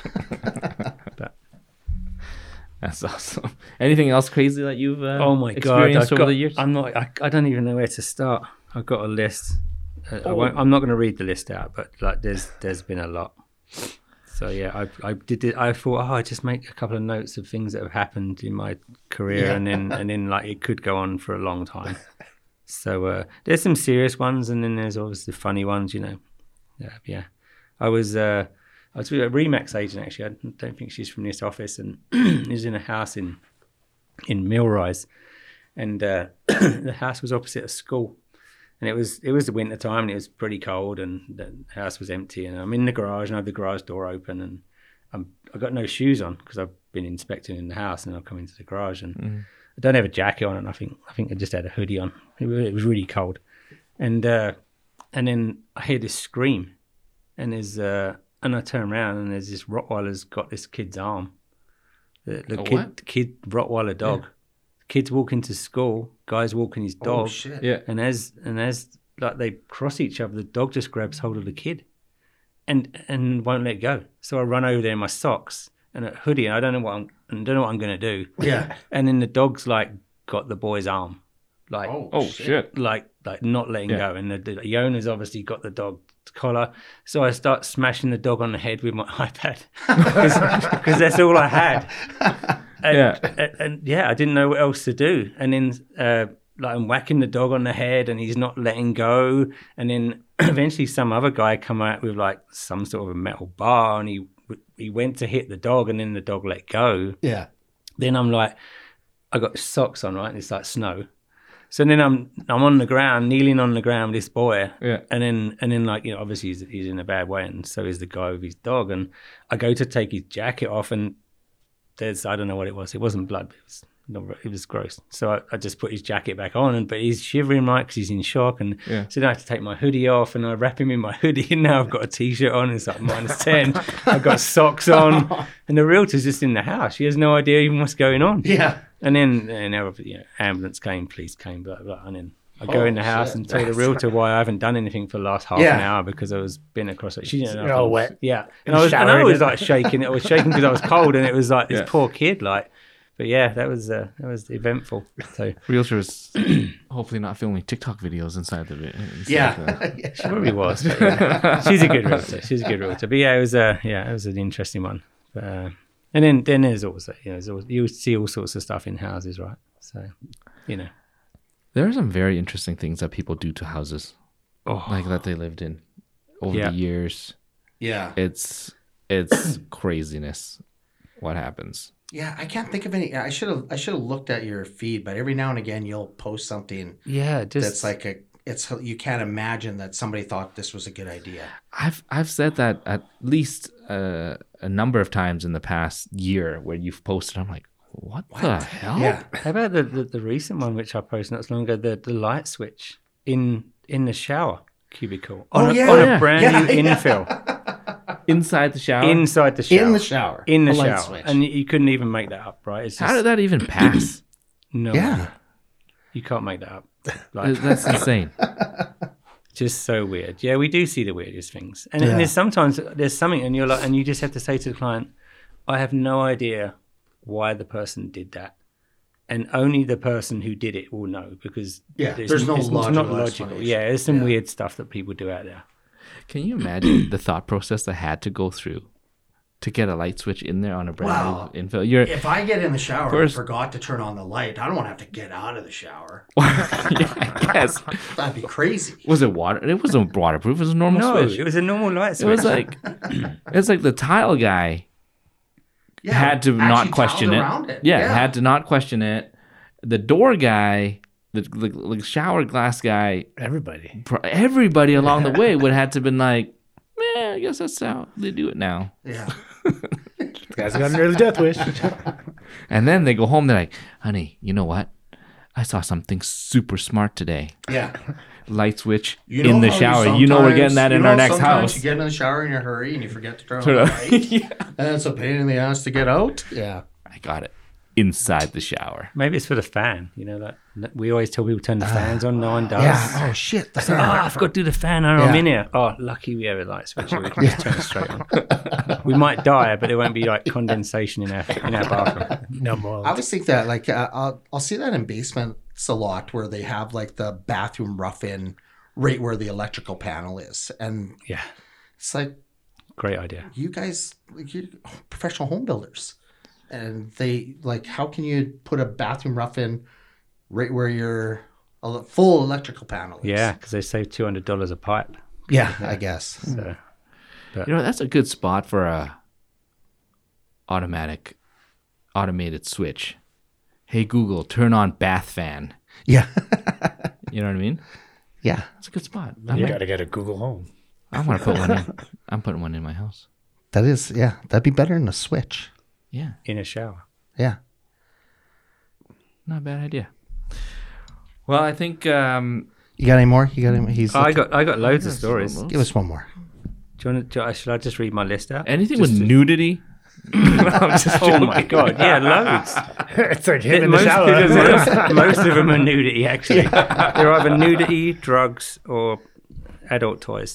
But That's awesome. Anything else crazy that you've uh, oh my god, experienced I've over got, the years? I'm not. I, I don't even know where to start. I've got a list. Uh, I Oh. won't, I'm not going to read the list out, but like there's there's been a lot. So yeah, I I did it. I thought, oh, I just make a couple of notes of things that have happened in my career, Yeah. and then and then like it could go on for a long time. So uh, there's some serious ones, and then there's obviously funny ones, you know. Yeah, yeah. I was uh, I was with a Remax agent actually. I don't think she's from this office, and is in a house in in Millrise, and uh, the house was opposite a school. And it was it was the winter time and it was pretty cold and the house was empty and I'm in the garage and I have the garage door open and I'm I got no shoes on because I've been inspecting in the house and I've come into the garage and Mm. I don't have a jacket on and I think I think I just had a hoodie on. It, wa- it was really cold, and uh, and then I hear this scream, and there's uh, and I turn around and there's this Rottweiler's got this kid's arm. The, the A kid what? kid Rottweiler dog. Kids walking to school, guys walking his dog. Oh shit. Yeah. And as and as like they cross each other, the dog just grabs hold of the kid, and and won't let go. So I run over there in my socks and a hoodie, and I don't know what I'm I don't know what I'm gonna do. Yeah. And then the dog's like got the boy's arm, like Oh shit. like like not letting Yeah. go, and the, the, the owner's obviously got the dog collar. So I start smashing the dog on the head with my iPad because that's all I had. And, Yeah. and, and yeah, I didn't know what else to do. And then uh, like I'm whacking the dog on the head, and he's not letting go. And then eventually, some other guy come out with like some sort of a metal bar, and he he went to hit the dog, and then the dog let go. Yeah. Then I'm like, I got socks on, right? And it's like snow. So then I'm I'm on the ground, kneeling on the ground with this boy. Yeah. And then and then like, you know, obviously he's, he's in a bad way, and so is the guy with his dog. And I go to take his jacket off, and there's I don't know what it was. It wasn't blood. But it was not, it was gross. So I, I just put his jacket back on, and but he's shivering like because he's in shock. And Yeah. so then I have to take my hoodie off, and I wrap him in my hoodie. And now I've got a t-shirt on. It's like minus ten. I've got socks on, and the realtor's just in the house. She has no idea even what's going on. Yeah. And then, and now, you know, ambulance came, police came, blah, blah, and then I go Oh, in the house shit. and tell the realtor why I haven't done anything for the last half Yeah. an hour because I was been across it. She didn't know. You're if I all was- wet. Yeah, In and I the was, and shower, I was innit? like shaking. I was shaking because I was cold, and it was like this Yeah. poor kid, like. But yeah, that was uh, that was eventful. So Realtors hopefully not filming TikTok videos inside the inside Yeah. the- she probably was. But yeah. She's a good realtor. She's a good realtor. But yeah, it was a yeah, it was an interesting one. But, uh, and then then there's also you know there's always, you see all sorts of stuff in houses, right? So you know. There are some very interesting things that people do to houses, Oh, like that they lived in over Yeah. the years. Yeah. It's it's craziness what happens. Yeah. I can't think of any. I should have. I should have looked at your feed, but every now and again you'll post something yeah, just that's like a. It's you can't imagine that somebody thought this was a good idea. I've I've said that at least uh, a number of times in the past year where you've posted. I'm like, what, the hell? Yeah. How about the, the, the recent one which I posted not so long ago, the, the light switch in in the shower cubicle on, Oh, a, yeah. on Yeah. a brand Yeah, new yeah. infill Inside the shower. inside the shower. In the shower. In the A light shower. switch. And you couldn't even make that up, right? It's just, How did that even pass? no, Yeah. you can't make that up. Like, That's insane. just so weird. Yeah, we do see the weirdest things, and, Yeah. and there's sometimes there's something, and you're like, and you just have to say to the client, "I have no idea why the person did that." And only the person who did it will know because Yeah, there's no it's logical not logical. explanation. Yeah, there's some Yeah. weird stuff that people do out there. Can you imagine the thought process that had to go through to get a light switch in there on a brand Wow. new infill? You're If I get in the shower First- and forgot to turn on the light, I don't want to have to get out of the shower. yeah, I guess. That'd be crazy. Was it water? It wasn't waterproof. It was a normal No, switch. it was a normal light It switch. was like it's like the tile guy Yeah, had to actually not tiled question it. around it. Yeah, had to not question it. The door guy the, the, the shower glass guy, Everybody. pro- everybody along the way would have to been like, man, I guess that's how they do it now. Yeah. The guy's got an early death wish. And then they go home. They're like, honey, you know what? I saw something super smart today. Yeah. Light switch You in know the how shower. You know we're getting that sometimes- in you our know next sometimes house. You get in the shower in a hurry and you forget to turn on Turn the on- light. yeah. And it's a pain in the ass to get out. Yeah. I got it inside the shower. Maybe it's for the fan. You know, like we always tell people to turn the fans on. No one does. Yeah. Oh, shit. The Oh, I forgot to do the fan. Oh, Yeah. I'm in here. Oh, lucky we have a light switch. So we can just turn it straight on. We might die, but there won't be like condensation in our in our bathroom. No more. I always think that, like, uh, I'll, I'll see that in basements a lot where they have, like, the bathroom rough-in right where the electrical panel is. And Yeah, it's like, great idea. you guys, like, you're professional home builders. And they, like, how can you put a bathroom rough-in right where your ele- full electrical panel is? Yeah, because they save two hundred dollars a pipe. Yeah, I guess. So You know, that's a good spot for a automatic, automated switch. Hey, Google, turn on bath fan. Yeah. You know what I mean? Yeah. It's a good spot. You I, might- got to get a Google Home. I want to put one in. I'm putting one in my house. That is, yeah, that'd be better than a switch. Yeah, in a shower. Yeah. not a bad idea. Well, I think um, You got any more? You got any? He's. Oh, I got I got loads of Yeah, stories. some Do Give us one more. you want to, do I- should I just read my list out? anything Just with to- nudity. No, I'm just Oh my joking. god, yeah, loads. It's like him in the most, shower. most, most of them are nudity, actually. They're either nudity, drugs, or adult toys.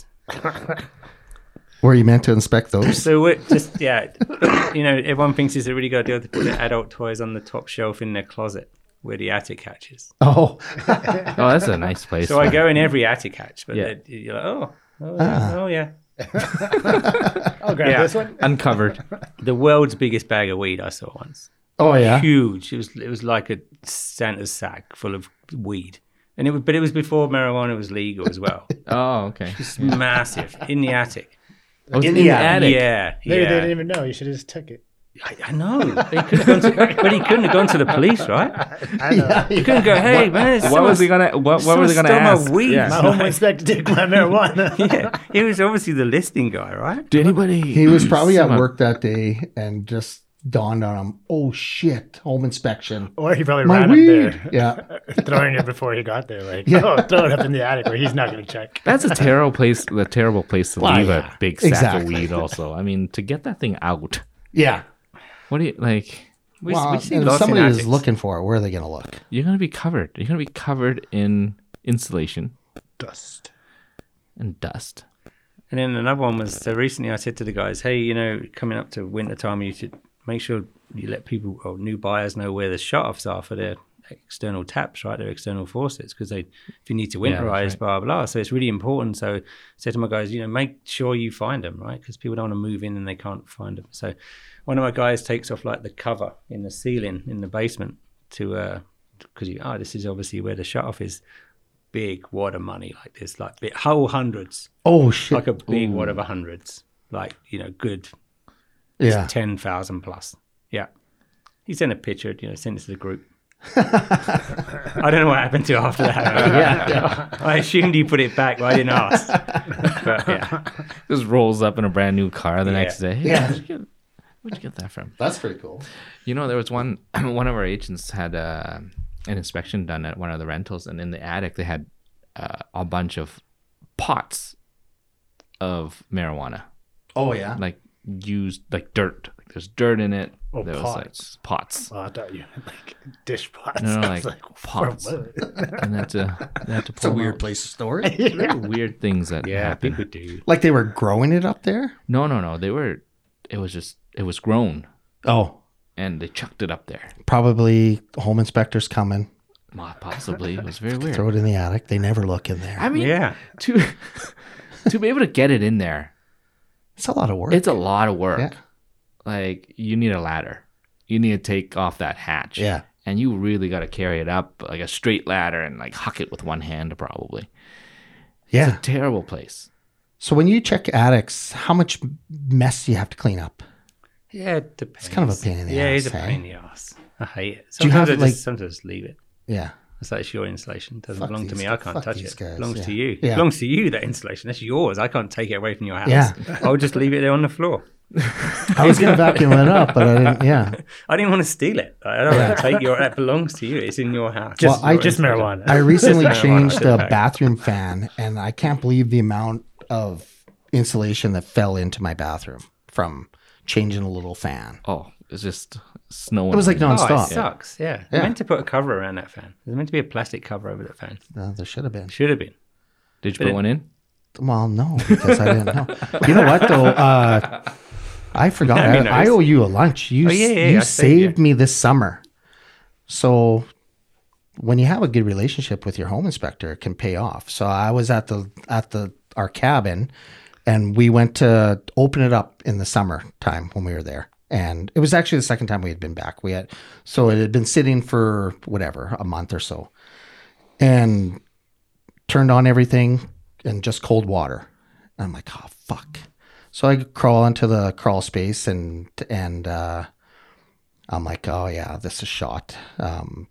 Were you meant to inspect those? So we're just, yeah, you know, everyone thinks it's a really good idea to put their adult toys on the top shelf in their closet where the attic hatch is. Oh. Oh, that's a nice place. So I go in every attic hatch, but Yeah. they're- you're like, oh, oh, yeah, oh yeah. I'll grab Yeah. this one. Uncovered. The world's biggest bag of weed I saw once. Oh, yeah. Huge. It was it was like a Santa's sack full of weed. And it was, but it was before marijuana was legal as well. Oh, okay. It's massive in the attic. Oh, it's In in the the attic. attic. Yeah, Maybe yeah. they didn't even know. You should have just took it. I, I know. They could have gone to, but he couldn't have gone to the police, right? I know. He couldn't go, hey, man. What was he gonna? What, what were they gonna stole my ask? weed. Yeah. My home inspector took my marijuana. Yeah, he was obviously the listing guy, right? Did anybody? He was probably at Some- work that day and just dawned on him, oh, shit, home inspection. Or he probably My ran weed. up there, Yeah. throwing it before he got there. Like, Yeah. oh, throw it up in the attic where he's not going to check. That's a terrible place. The terrible place to Well, leave yeah. a big sack Exactly. of weed. Also, I mean, to get that thing out. Yeah. What do you like? We, Well, we see and if lots in somebody is attics. looking for it, where are they going to look? You're gonna be covered. You're gonna be covered in insulation Dust. and dust. And then another one was, so recently I said to the guys, hey, you know, coming up to winter time, you should make sure you let people or new buyers know where the shut-offs are for their external taps, right? Their external faucets, because they, if you need to Yeah, that's winterize, right. blah, blah. So it's really important. So I said to my guys, you know, make sure you find them, right? Because people don't want to move in and they can't find them. So one of my guys takes off like the cover in the ceiling in the basement to, uh, because you, oh, this is obviously where the shut-off is. Big wad of money like this, like big, whole hundreds. Oh, shit. Like a big wad of hundreds, like, you know, good yeah. ten thousand plus. Yeah. He sent a picture, you know, sent it to the group. I don't know what happened to it after that. Yeah, yeah. I assumed he put it back, but I didn't ask. But yeah. Just rolls up in a brand new car the Yeah. next day. Hey, Yeah. Where'd you, get, where'd you get that from? That's pretty cool. You know, there was one. One of our agents had uh, an inspection done at one of the rentals, and in the attic they had uh, a bunch of pots of marijuana, Oh, yeah. like used like dirt. Like there's dirt in it. Oh, there was pots. like pots. Oh, I thought you meant like dish pots. No, no, I was like for pots. what? And that's a they had to It's a pull weird out. place to store There it. were weird things that Yeah, happened. people do. Like they were growing it up there? No, no, no. They were. It was just. It was grown, Oh, and they chucked it up there. probably home inspectors coming. Well, possibly. It was very weird. Throw it in the attic. They never look in there. I mean, Yeah. to to be able to get it in there, It's a lot of work. it's a lot of work. Yeah. Like you need a ladder. You need to take off that hatch. Yeah. And you really got to carry it up like a straight ladder and like huck it with one hand probably. yeah. It's a terrible place. So when you check attics, how much mess do you have to clean up? Yeah, it depends. kind of a pain in the yeah, ass, it's a hey? pain in the ass. I hate it. Do you Sometimes have, I like- just sometimes just leave it. Yeah. It's like, it's your installation. It doesn't Fuck belong to these me. guys. I can't Fuck touch these it. guys, It belongs yeah. to you. Yeah. It belongs to you, that installation. That's yours. I can't take it away from your house. Yeah. I'll just leave it there on the floor. I was going to vacuum it up, but I didn't. Yeah. I didn't want to steal it. I don't want to take your. That belongs to you. It's in your house. Just, Well, I- Your just installation. marijuana. I recently Just marijuana, changed the just bathroom fan, and I can't believe the amount of insulation that fell into my bathroom from changing a little fan. Oh, it's just snowing. It was like Oh, nonstop. it sucks. Yeah. Yeah. They're meant to put a cover around that fan. There's meant to be a plastic cover over that fan. No, there should have been. Should have been. Did you But put it- one in? Well, no, because I didn't know. You know what though? Uh, I forgot. That'd be I, I nice. owe you a lunch. You Oh, yeah, yeah, you I saved saved you. me this summer. So when you have a good relationship with your home inspector, it can pay off. So I was at the at the our cabin, and we went to open it up in the summertime when we were there. And it was actually the second time we had been back. We had so it had been sitting for whatever a month or so, and turned on everything and just cold water. And I'm like, oh fuck. So I crawl into the crawl space and and uh, I'm like, oh yeah, this is shot. Um,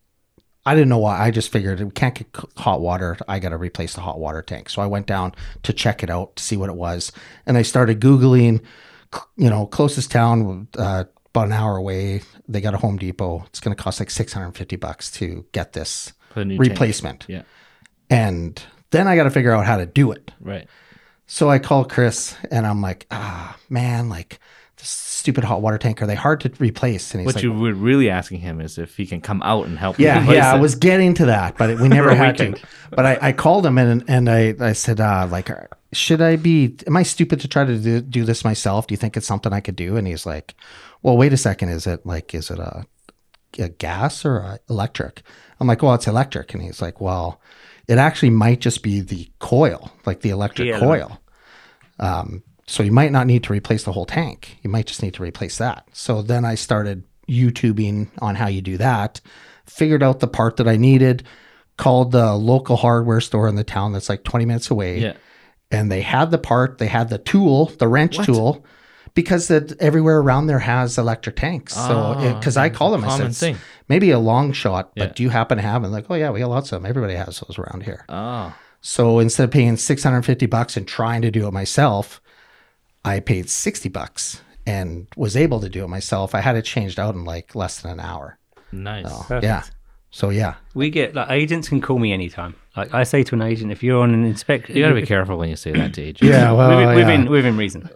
I didn't know why. I just figured we can't get c- hot water. I got to replace the hot water tank. So I went down to check it out to see what it was, and I started Googling. c- You know, closest town, uh, about an hour away. They got a Home Depot. It's going to cost like six hundred fifty bucks to get this Put a new tank. replacement. Yeah. And then I got to figure out how to do it. Right. So I called Chris and I'm like, ah, man, like this stupid hot water tank, are they hard to replace? And he's What like, you were really asking him is if he can come out and help. you yeah, replace yeah, I it. was getting to that, but we never For a had to. weekend. But I, I called him and and I, I said, uh, like, should I be, am I stupid to try to do, do this myself? Do you think it's something I could do? And he's like, well, wait a second. Is it like, is it a, a gas or a electric? I'm like, well, it's electric. And he's like, well, it actually might just be the coil, like the electric Yeah. coil. Um, so you might not need to replace the whole tank. You might just need to replace that. So then I started YouTubing on how you do that, figured out the part that I needed, called the local hardware store in the town that's like twenty minutes away. Yeah. And they had the part, they had the tool, the wrench tool, because that everywhere around there has electric tanks. So, Ah, because I call them, I common said, thing. maybe a long shot, but Yeah. do you happen to have them? Like, oh yeah, we got lots of them. Everybody has those around here. Oh. So instead of paying six hundred fifty bucks and trying to do it myself, I paid sixty bucks and was able to do it myself. I had it changed out in like less than an hour. Nice. Perfect. Yeah. So yeah. We get, like, agents can call me anytime. Like, I say to an agent, if you're on an inspection, You got to be careful when you say that to agents. Yeah, well, within, yeah. within, within reason.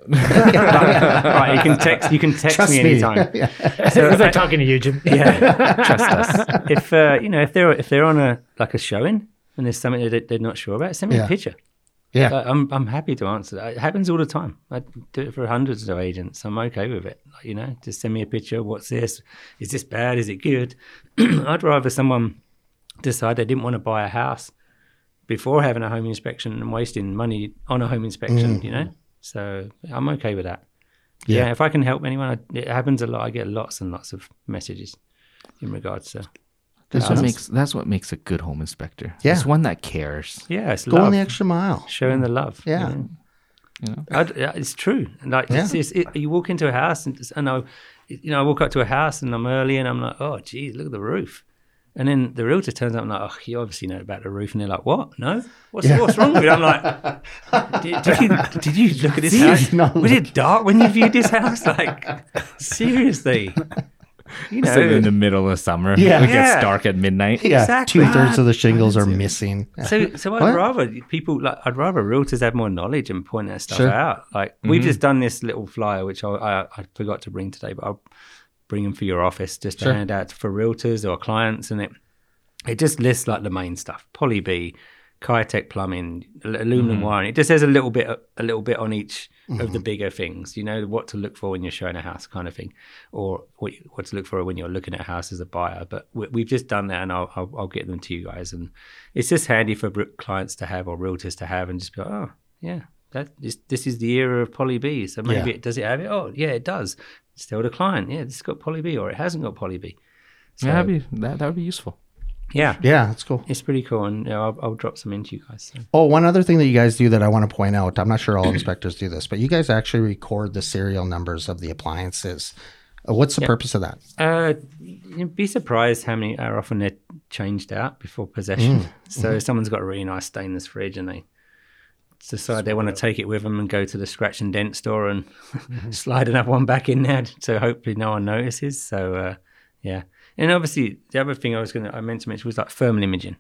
right, you can text. You can text Trust me me. anytime. Yeah. So, it's like talking to you, Jim. Yeah, trust us. If uh, you know, if they're if they're on a like a showing and there's something that they're not sure about, send me Yeah. a picture. Yeah. Like, I'm I'm happy to answer that. It happens all the time. I do it for hundreds of agents. I'm okay with it. Like, you know, just send me a picture. What's this? Is this bad? Is it good? I'd rather someone decide they didn't want to buy a house before having a home inspection and wasting money on a home inspection. You know, so I'm okay with that. Yeah, Yeah. if I can help anyone, I, it happens a lot. I get lots and lots of messages in regards to That's what Yeah. makes that's what makes a good home inspector. Yeah. It's one that cares. yeah, it's Going love, the extra mile. showing the love. Yeah. you know? You know? I'd, yeah, it's true. Like Yeah. it's, it's, it, you walk into a house and, and I, you know, I walk up to a house and I'm early and I'm like, oh, geez, look at the roof. And then the realtor turns up and I'm like, oh, you obviously know about the roof. And they're like, what? No? What's, Yeah. what's wrong with it? I'm like, did, did, you, did you look at this See, house? no, Was it dark when you viewed this house? Like, seriously. You know, Sitting in the middle of summer. Yeah. It gets Yeah. dark at midnight. Yeah. Exactly. Two thirds of the shingles are missing. So, so I'd What? rather people like I'd rather realtors have more knowledge and point that stuff Sure. out. Like we've just done this little flyer, which I, I, I forgot to bring today, but I'll bring them for your office just to Sure. hand out for realtors or clients, and it it just lists like the main stuff: Poly B, Kitech plumbing, al- aluminum wiring. It just says a little bit a little bit on each of the bigger things. You know what to look for when you're showing a house, kind of thing, or what what to look for when you're looking at a house as a buyer. But we, we've just done that, and I'll, I'll I'll get them to you guys, and it's just handy for re- clients to have or realtors to have, and just be like, oh yeah, that this this is the era of Poly B. So maybe Yeah. it does it have it? Oh yeah, it does. Just tell the client, yeah, this has got Poly B, or it hasn't got Poly B. So, Yeah, that'd be, that, that would be useful. yeah, Yeah, that's cool. it's pretty cool, and you know, I'll, I'll drop some into you guys. So. Oh, one other thing that you guys do that I want to point out. I'm not sure all inspectors do this, but you guys actually record the serial numbers of the appliances. Uh, What's the purpose of that? Uh, you'd be surprised how many how often they're changed out before possession. Mm. So Mhm. if someone's got a really nice stainless fridge and they decide they want to take it with them and go to the scratch and dent store and slide another one back in there, so hopefully no one notices. So uh, yeah, and obviously the other thing I was going to I meant to mention was like thermal imaging.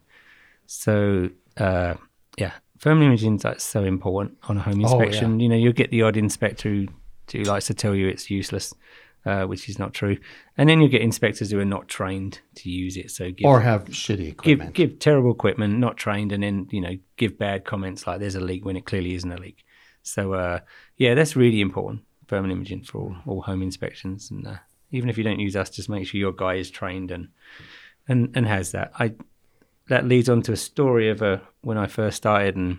So uh, yeah, thermal imaging is like so important on a home Oh, inspection. You know, you'll get the odd inspector who, who likes to tell you it's useless, uh, which is not true, and then you get inspectors who are not trained to use it. So give, Or have shitty equipment. give give terrible equipment, not trained, and then you know give bad comments like there's a leak when it clearly isn't a leak. So uh, yeah, that's really important. Thermal imaging for all, all home inspections, and uh, even if you don't use us, just make sure your guy is trained and and and has that. I that leads on to a story of a when I first started, and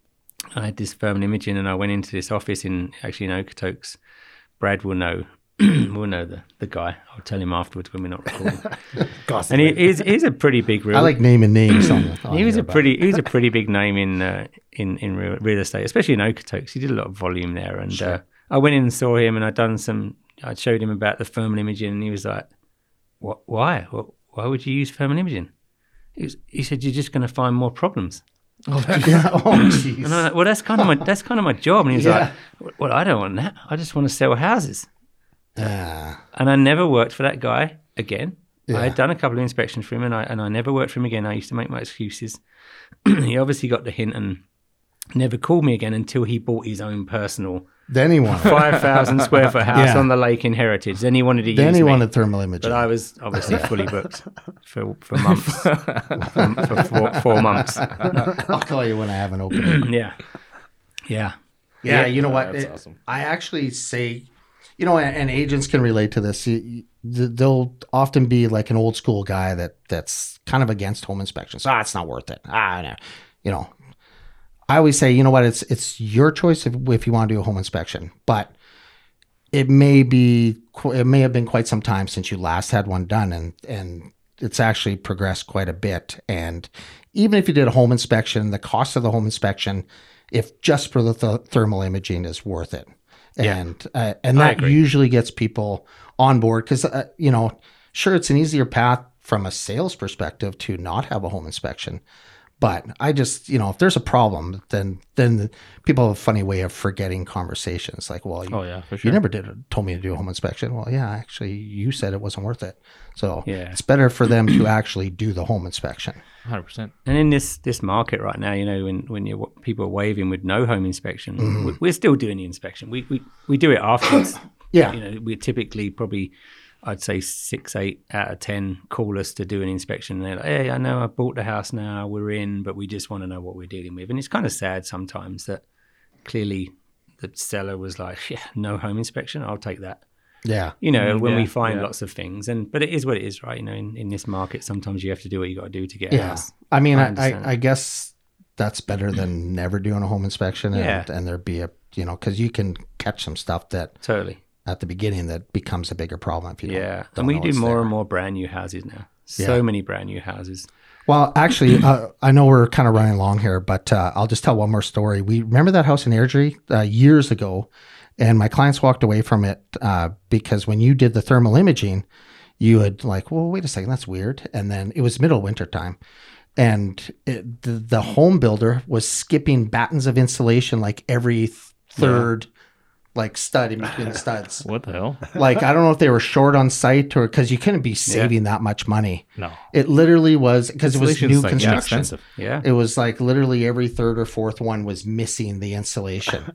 I had this thermal imaging, and I went into this office in actually in Okotoks. Brad will know. We'll know the, the guy. I'll tell him afterwards when we're not recording. And he, he's he's a pretty big real. I like naming names on, on he was here, a but- pretty he was a pretty big name in uh, in in real, real estate, especially in Okotoks. He did a lot of volume there, and Sure. uh, I went in and saw him, and I'd done some. I showed him about the thermal imaging, and he was like, "What? Why? What, why would you use thermal imaging?" He, was, he said, "You're just going to find more problems." Yeah. Oh, jeez. And I'm like, "Well, that's kind of my that's kind of my job." And he was Yeah. like, "Well, I don't want that. I just want to sell houses." Ah, And I never worked for that guy again. Yeah. I had done a couple of inspections for him, and I and I never worked for him again. I used to make my excuses. He obviously got the hint and never called me again until he bought his own personal then he wanted. five thousand square foot house Yeah. on the lake in Heritage. Then he wanted to then use he me. wanted thermal imaging. But I was obviously fully booked for for months, for, for four, four months. I'll call you when I have an opening. Yeah, yeah, Yeah, you know what? that's It- awesome. I actually say, you know, and, and agents can relate to this. You, you, they'll often be like an old school guy that that's kind of against home inspections. Ah, it's not worth it. Ah, no. You know, I always say, you know what? It's it's your choice if, if you want to do a home inspection, but it may be qu- it may have been quite some time since you last had one done, and and it's actually progressed quite a bit. And even if you did a home inspection, the cost of the home inspection, if just for the th- thermal imaging, is worth it. Yeah. And uh, and I that agree. usually gets people on board because uh, you know, sure, it's an easier path from a sales perspective to not have a home inspection. But I just, you know, if there's a problem, then then people have a funny way of forgetting conversations. Like, well, you, Oh yeah, for you sure. never did told me to do a home inspection. Well, yeah, actually, you said it wasn't worth it. So Yeah. it's better for them to actually do the home inspection. Hundred percent. And in this this market right now, you know, when when you people are waving with no home inspection, we, we're still doing the inspection. We we we do it afterwards. Yeah. You know, we're typically probably, I'd say six, eight out of ten call us to do an inspection. And they're like, "Hey, I know I bought the house now, we're in, but we just want to know what we're dealing with." And it's kind of sad sometimes that clearly the seller was like, "Yeah, no home inspection, I'll take that." Yeah. You know, Mm, when we yeah, find yeah. lots of things, and but it is what it is, right? You know, in, in this market, sometimes you have to do what you got to do to get a Yeah. house. I mean, I I, understand. I, I guess that's better than never doing a home inspection. And, Yeah. and there'd be a, you know, because you can catch some stuff that Totally. at the beginning that becomes a bigger problem if you don't. Yeah, don't and we know do it's more there. and more brand new houses now. So Yeah. many brand new houses. Well, actually, uh, I know we're kind of running long here, but uh, I'll just tell one more story. We remember that house in Airdrie uh, years ago, and my clients walked away from it uh, because when you did the thermal imaging, you had like, well, wait a second, that's weird. And then it was middle winter time, and it, the, the home builder was skipping battens of insulation like every th- third. Like stud in between the studs. What the hell? Like, I don't know if they were short on site or because you couldn't be saving that much money. No. It literally was because it was Installation's new like, yeah, construction. expensive. Yeah. It was like literally every third or fourth one was missing the insulation.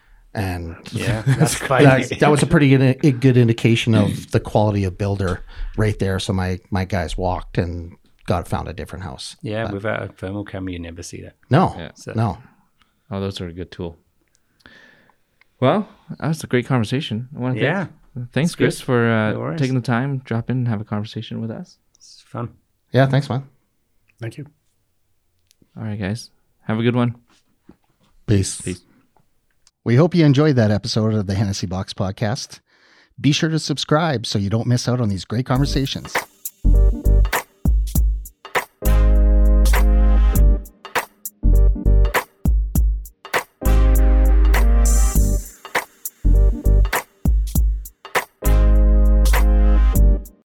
And Yeah. That's funny. that, that was a pretty good, a good indication of the quality of builder right there. So my, my guys walked and got found a different house. Yeah. Without a thermal camera, you never see that. No, Yeah. So- no. Oh, those are a good tool. Well, that was a great conversation. I want to Yeah. thank, thanks, It's good. Chris, for uh, No worries. taking the time, drop in, and have a conversation with us. It's fun. Yeah, thanks, man. Thank you. All right, guys, have a good one. Peace. Peace. We hope you enjoyed that episode of the Hennessy Box Podcast. Be sure to subscribe so you don't miss out on these great conversations.